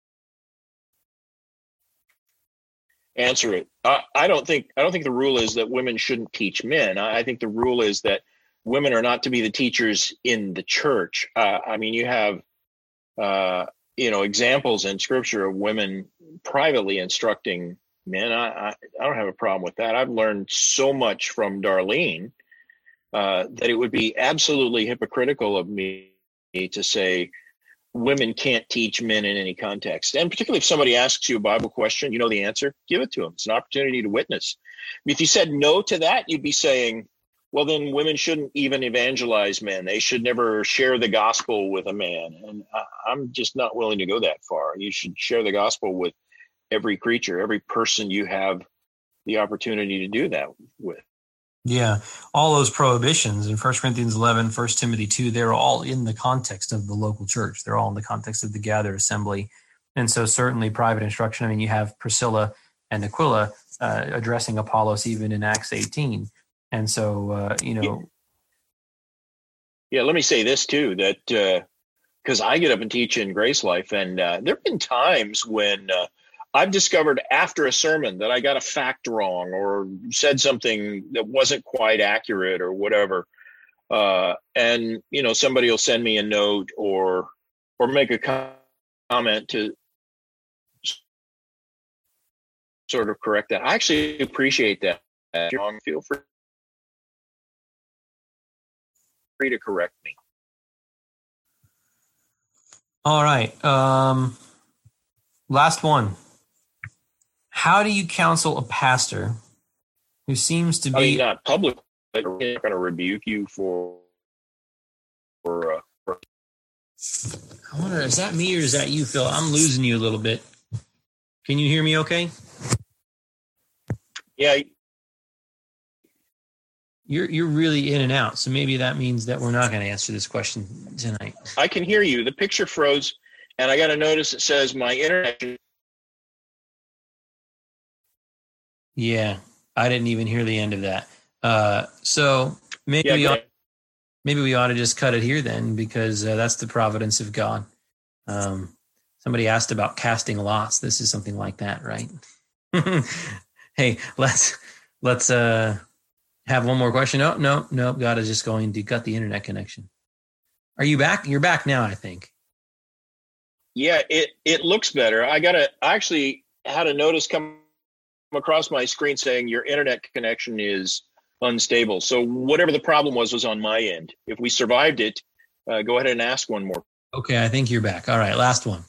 [SPEAKER 2] Answer it. I, I don't think I don't think the rule is that women shouldn't teach men. I, I think the rule is that women are not to be the teachers in the church. Uh, I mean, you have uh, you know examples in Scripture of women privately instructing men. I, I I don't have a problem with that. I've learned so much from Darlene uh, that it would be absolutely hypocritical of me to say women can't teach men in any context. And particularly if somebody asks you a Bible question, you know the answer, give it to them. It's an opportunity to witness. If you said no to that, you'd be saying, well, then women shouldn't even evangelize men. They should never share the gospel with a man. And I, I'm just not willing to go that far. You should share the gospel with every creature, every person you have the opportunity to do that with.
[SPEAKER 1] Yeah, all those prohibitions in First Corinthians eleven, First Timothy two, they're all in the context of the local church. They're all in the context of the gathered assembly. And so certainly private instruction, I mean, you have Priscilla and Aquila uh, addressing Apollos even in Acts eighteen. And so, uh, you know.
[SPEAKER 2] Yeah, let me say this too, that because uh, I get up and teach in Grace Life, and uh, there have been times when uh, I've discovered after a sermon that I got a fact wrong or said something that wasn't quite accurate or whatever. Uh, and, you know, somebody will send me a note or or make a com- comment to sort of correct that. I actually appreciate that. Feel free to correct me.
[SPEAKER 1] All right. Um, last one. How do you counsel a pastor who seems to be...
[SPEAKER 2] I mean, not public, but we're not going to rebuke you for... for, uh, for...
[SPEAKER 1] I wonder, is that me or is that you, Phil? I'm losing you a little bit. Can you hear me okay?
[SPEAKER 2] Yeah.
[SPEAKER 1] You're, you're really in and out, so maybe that means that we're not going to answer this question tonight.
[SPEAKER 2] I can hear you. The picture froze, and I got a notice that says my internet...
[SPEAKER 1] Yeah, I didn't even hear the end of that. Uh, so maybe yeah, we ought, maybe we ought to just cut it here then, because uh, that's the providence of God. Um, somebody asked about casting lots. This is something like that, right? Hey, let's let's uh, have one more question. No, no, no. God is just going to cut the internet connection. Are you back? You're back now, I think.
[SPEAKER 2] Yeah, it it looks better. I got a I actually had a notice come across my screen saying your internet connection is unstable. So whatever the problem was was on my end. If we survived it, uh, go ahead and ask one more.
[SPEAKER 1] Okay, I think you're back. All right, last one.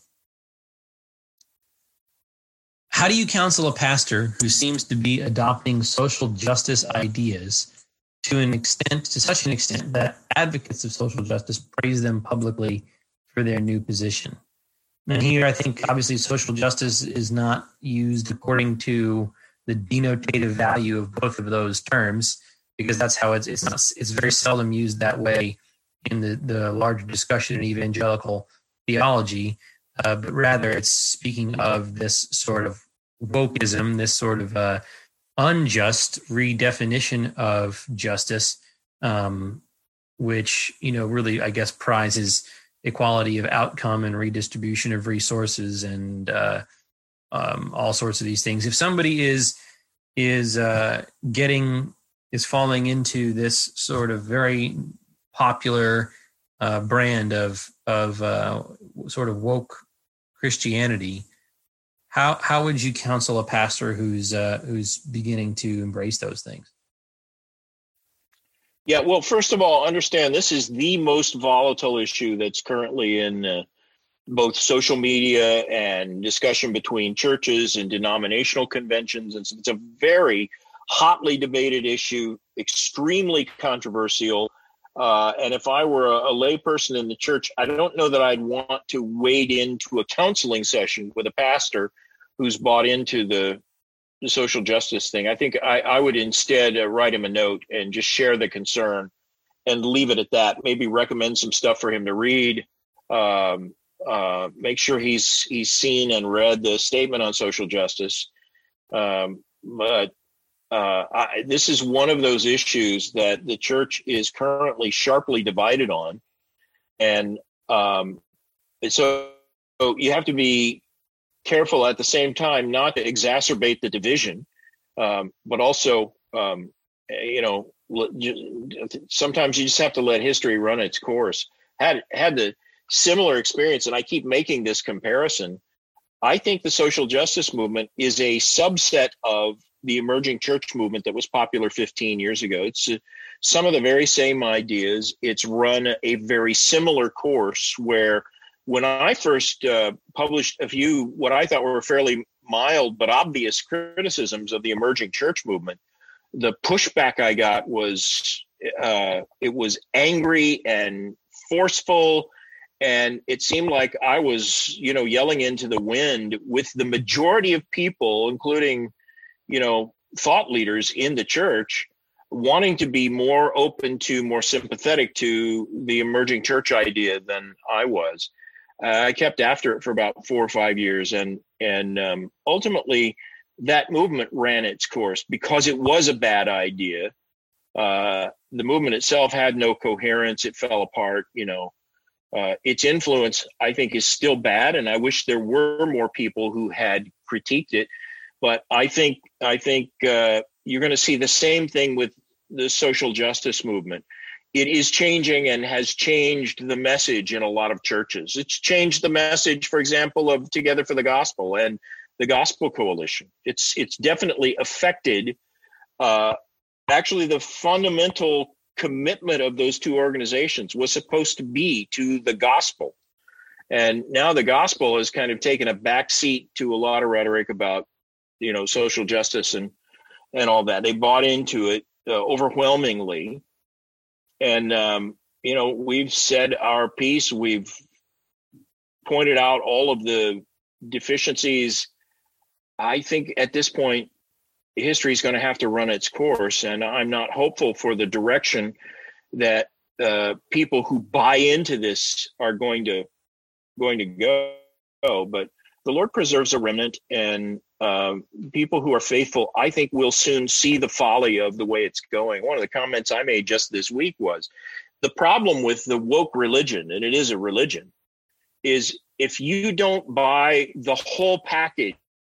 [SPEAKER 1] How do you counsel a pastor who seems to be adopting social justice ideas to an extent, to such an extent that advocates of social justice praise them publicly for their new position? And here, I think, obviously, social justice is not used according to the denotative value of both of those terms, because that's how it's it's not it's very seldom used that way in the, the larger discussion in evangelical theology, uh, but rather it's speaking of this sort of wokeism, this sort of uh, unjust redefinition of justice, um, which, you know, really, I guess, prizes equality of outcome and redistribution of resources and uh, um, all sorts of these things. If somebody is is uh, getting is falling into this sort of very popular uh, brand of of uh, sort of woke Christianity, how how would you counsel a pastor who's uh, who's beginning to embrace those things?
[SPEAKER 2] Yeah, well, first of all, understand this is the most volatile issue that's currently in uh, both social media and discussion between churches and denominational conventions. And so it's a very hotly debated issue, extremely controversial. Uh, and if I were a, a lay person in the church, I don't know that I'd want to wade into a counseling session with a pastor who's bought into the, the social justice thing. I think I, I would instead uh, write him a note and just share the concern and leave it at that. Maybe recommend some stuff for him to read. Um, uh, make sure he's he's seen and read the statement on social justice. Um, but Uh, I, this is one of those issues that the church is currently sharply divided on. And um, so, so you have to be careful at the same time not to exacerbate the division, um, but also, um, you know, sometimes you just have to let history run its course. Had, had the similar experience, and I keep making this comparison. I think the social justice movement is a subset of the emerging church movement that was popular fifteen years ago. It's uh, some of the very same ideas. It's run a very similar course where when I first uh, published a few, what I thought were fairly mild but obvious criticisms of the emerging church movement, the pushback I got was, uh, it was angry and forceful. And it seemed like I was, you know, yelling into the wind with the majority of people, including, you know, thought leaders in the church, wanting to be more open to, more sympathetic to the emerging church idea than I was. Uh, I kept after it for about four or five years. And, and um, ultimately, that movement ran its course because it was a bad idea. Uh, the movement itself had no coherence. It fell apart, you know. Uh, its influence, I think, is still bad, and I wish there were more people who had critiqued it. But I think I think uh, you're going to see the same thing with the social justice movement. It is changing and has changed the message in a lot of churches. It's changed the message, for example, of Together for the Gospel and the Gospel Coalition. It's it's definitely affected uh, actually the fundamental commitment of those two organizations was supposed to be to the gospel. And now the gospel has kind of taken a back seat to a lot of rhetoric about, you know, social justice and, and all that. They bought into it uh, overwhelmingly. And, um, you know, we've said our piece. We've pointed out all of the deficiencies. I think at this point, history is going to have to run its course, and I'm not hopeful for the direction that uh, people who buy into this are going to going to go. But the Lord preserves a remnant, and uh, people who are faithful, I think, will soon see the folly of the way it's going. One of the comments I made just this week was the problem with the woke religion, and it is a religion, is if you don't buy the whole package,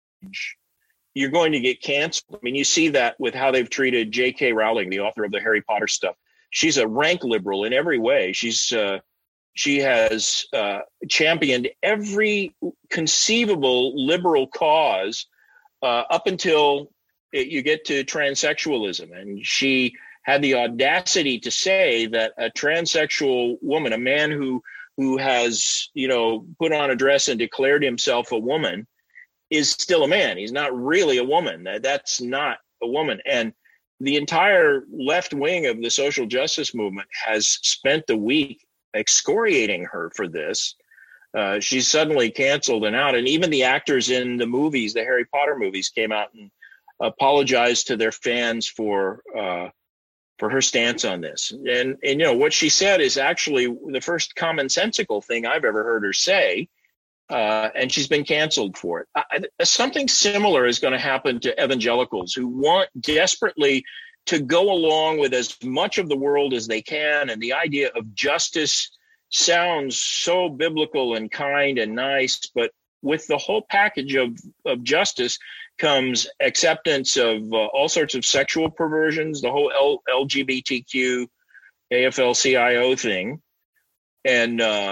[SPEAKER 2] you're going to get canceled. I mean, you see that with how they've treated J K Rowling, the author of the Harry Potter stuff. She's a rank liberal in every way. She's uh, she has uh, championed every conceivable liberal cause uh, up until it, you get to transsexualism. And she had the audacity to say that a transsexual woman, a man who who has, you know, put on a dress and declared himself a woman, is still a man. He's not really a woman. That, that's not a woman. And the entire left wing of the social justice movement has spent the week excoriating her for this. Uh, she's suddenly canceled and out. And even the actors in the movies, the Harry Potter movies, came out and apologized to their fans for uh, for her stance on this. And, and, you know, what she said is actually the first commonsensical thing I've ever heard her say. Uh, and she's been canceled for it. I, something similar is going to happen to evangelicals who want desperately to go along with as much of the world as they can. And the idea of justice sounds so biblical and kind and nice, but with the whole package of, of justice comes acceptance of uh, all sorts of sexual perversions, the whole L- L G B T Q, A F L C I O thing. And, uh,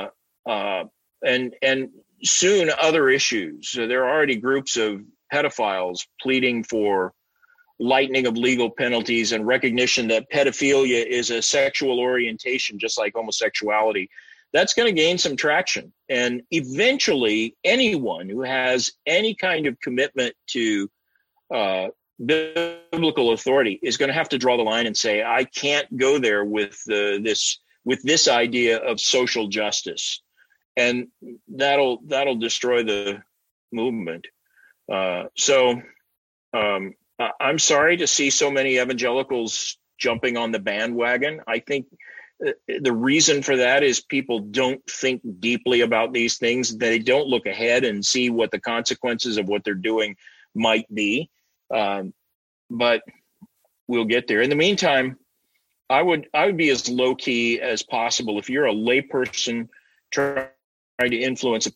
[SPEAKER 2] uh, and and soon other issues. So there are already groups of pedophiles pleading for lightening of legal penalties and recognition that pedophilia is a sexual orientation, just like homosexuality. That's going to gain some traction. And eventually, anyone who has any kind of commitment to uh, biblical authority is going to have to draw the line and say, I can't go there with uh, this with this idea of social justice, and that'll that'll destroy the movement. Uh, so um, I'm sorry to see so many evangelicals jumping on the bandwagon. I think the reason for that is people don't think deeply about these things. They don't look ahead and see what the consequences of what they're doing might be. Um, but we'll get there. In the meantime, I would I would be as low key as possible. If you're a layperson trying to influence a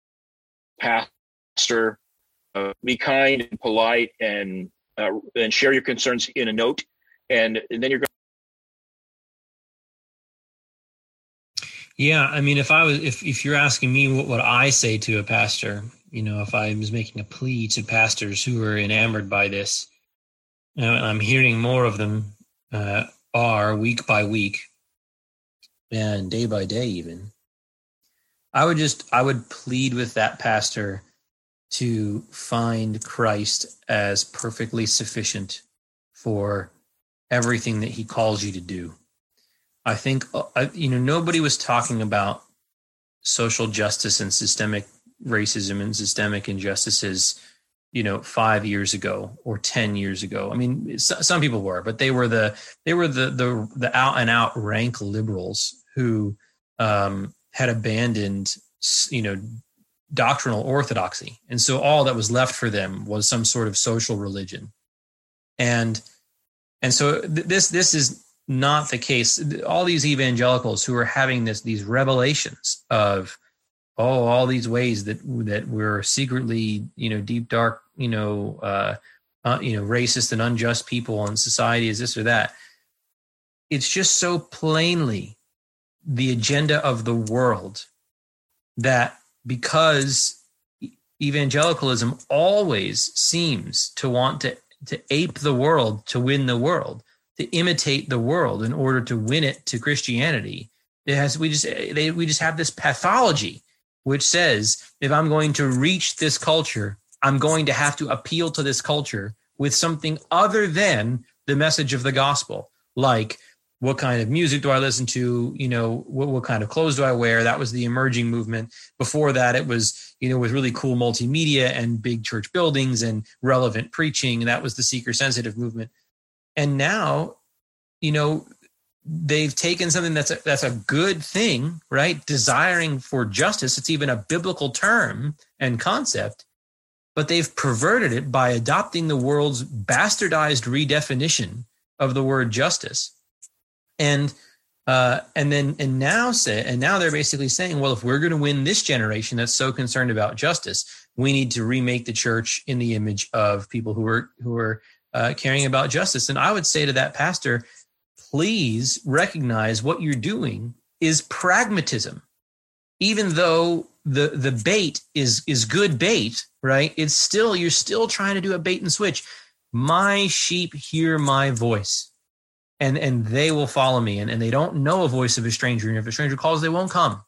[SPEAKER 2] pastor, uh, be kind and polite, and uh, and share your concerns in a note, and, and then you're going.
[SPEAKER 1] Yeah, I mean, if I was, if if you're asking me what would I say to a pastor, you know, if I was making a plea to pastors who are enamored by this, you know, and I'm hearing more of them uh, are week by week and day by day even, I would just, I would plead with that pastor to find Christ as perfectly sufficient for everything that he calls you to do. I think, you know, nobody was talking about social justice and systemic racism and systemic injustices, you know, five years ago or ten years ago. I mean, some people were, but they were the they were the the the out and out rank liberals who um, had abandoned, you know, doctrinal orthodoxy, and so all that was left for them was some sort of social religion, and and so th- this this is not the case. All these evangelicals who are having this these revelations of, oh, all these ways that that we're secretly, you know, deep, dark, you know, uh, uh, you know, racist and unjust people, and society is this or that. It's just so plainly the agenda of the world that because evangelicalism always seems to want to to ape the world to win the world, to imitate the world in order to win it to Christianity. It has we just they we just have this pathology which says, if I'm going to reach this culture, I'm going to have to appeal to this culture with something other than the message of the gospel. Like, what kind of music do I listen to? You know, what, what kind of clothes do I wear? That was the emerging movement. Before that, it was, you know, with really cool multimedia and big church buildings and relevant preaching. That was the seeker-sensitive movement. And now, you know, they've taken something that's a, that's a good thing, right? Desiring for justice. It's even a biblical term and concept, but they've perverted it by adopting the world's bastardized redefinition of the word justice. And uh, and then and now say and now they're basically saying, well, if we're going to win this generation that's so concerned about justice, we need to remake the church in the image of people who are who are uh, caring about justice. And I would say to that pastor, please recognize what you're doing is pragmatism. Even though the the bait is is good bait, right? It's still, you're still trying to do a bait and switch. My sheep hear my voice, and and they will follow me, and, and they don't know a voice of a stranger, and if a stranger calls, they won't come.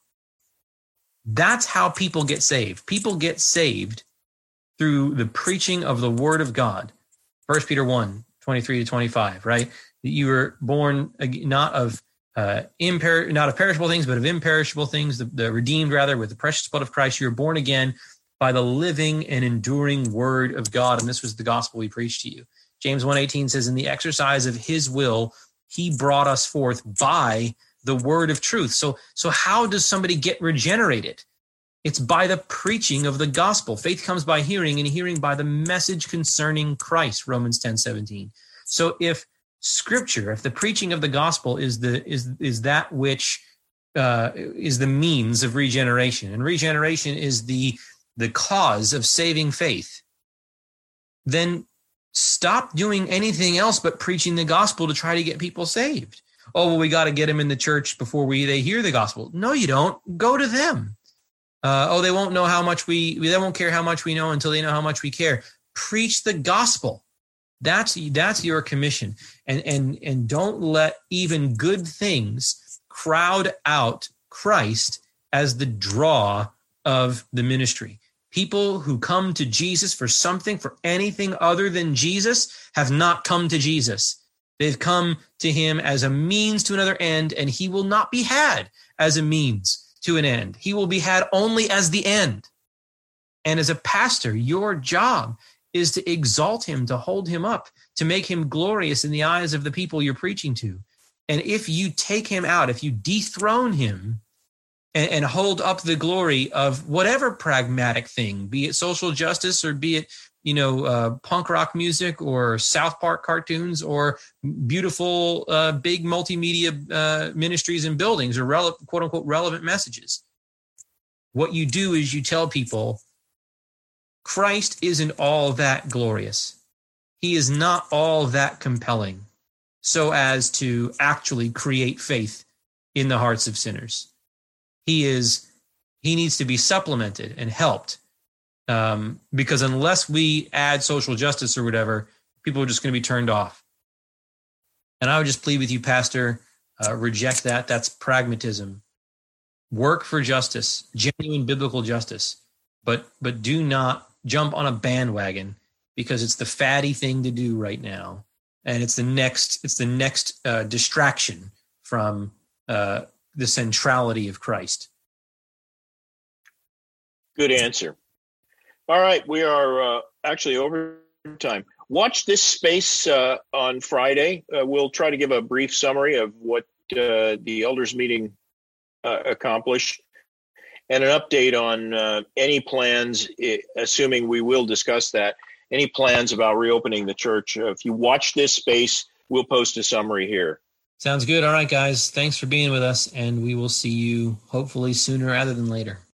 [SPEAKER 1] That's how people get saved. People get saved through the preaching of the word of God. First Peter one, twenty-three to twenty-five, right? That you were born not of uh, imper- not of perishable things, but of imperishable things, the, the redeemed rather with the precious blood of Christ. You were born again by the living and enduring word of God. And this was the gospel we preached to you. James one eighteen says, in the exercise of his will, he brought us forth by the word of truth. So, so how does somebody get regenerated? It's by the preaching of the gospel. Faith comes by hearing, and hearing by the message concerning Christ, Romans ten seventeen. So if Scripture, if the preaching of the gospel is the is is that which uh, is the means of regeneration, and regeneration is the the cause of saving faith, then stop doing anything else but preaching the gospel to try to get people saved. Oh, well, we got to get them in the church before we they hear the gospel. No, you don't. Go to them. Uh, oh, they won't know how much we, they won't care how much we know until they know how much we care. Preach the gospel. That's, that's your commission. And, and, and don't let even good things crowd out Christ as the draw of the ministry. People who come to Jesus for something, for anything other than Jesus, have not come to Jesus. They've come to him as a means to another end, and he will not be had as a means to an end. He will be had only as the end. And as a pastor, your job is to exalt him, to hold him up, to make him glorious in the eyes of the people you're preaching to. And if you take him out, if you dethrone him and, and hold up the glory of whatever pragmatic thing, be it social justice or be it, you know, uh, punk rock music or South Park cartoons or beautiful, uh, big multimedia uh, ministries and buildings or rele- quote unquote relevant messages. What you do is you tell people Christ isn't all that glorious. He is not all that compelling so as to actually create faith in the hearts of sinners. He is, he needs to be supplemented and helped. Um, because unless we add social justice or whatever, people are just going to be turned off. And I would just plead with you, Pastor, uh, reject that. That's pragmatism. Work for justice, genuine biblical justice, but but do not jump on a bandwagon because it's the fatty thing to do right now, and it's the next it's the next uh, distraction from uh, the centrality of Christ.
[SPEAKER 2] Good answer. All right, we are uh, actually over time. Watch this space uh, on Friday. Uh, we'll try to give a brief summary of what uh, the elders meeting uh, accomplished and an update on uh, any plans, assuming we will discuss that, any plans about reopening the church. Uh, if you watch this space, we'll post a summary here.
[SPEAKER 1] Sounds good. All right, guys. Thanks for being with us, and we will see you hopefully sooner rather than later.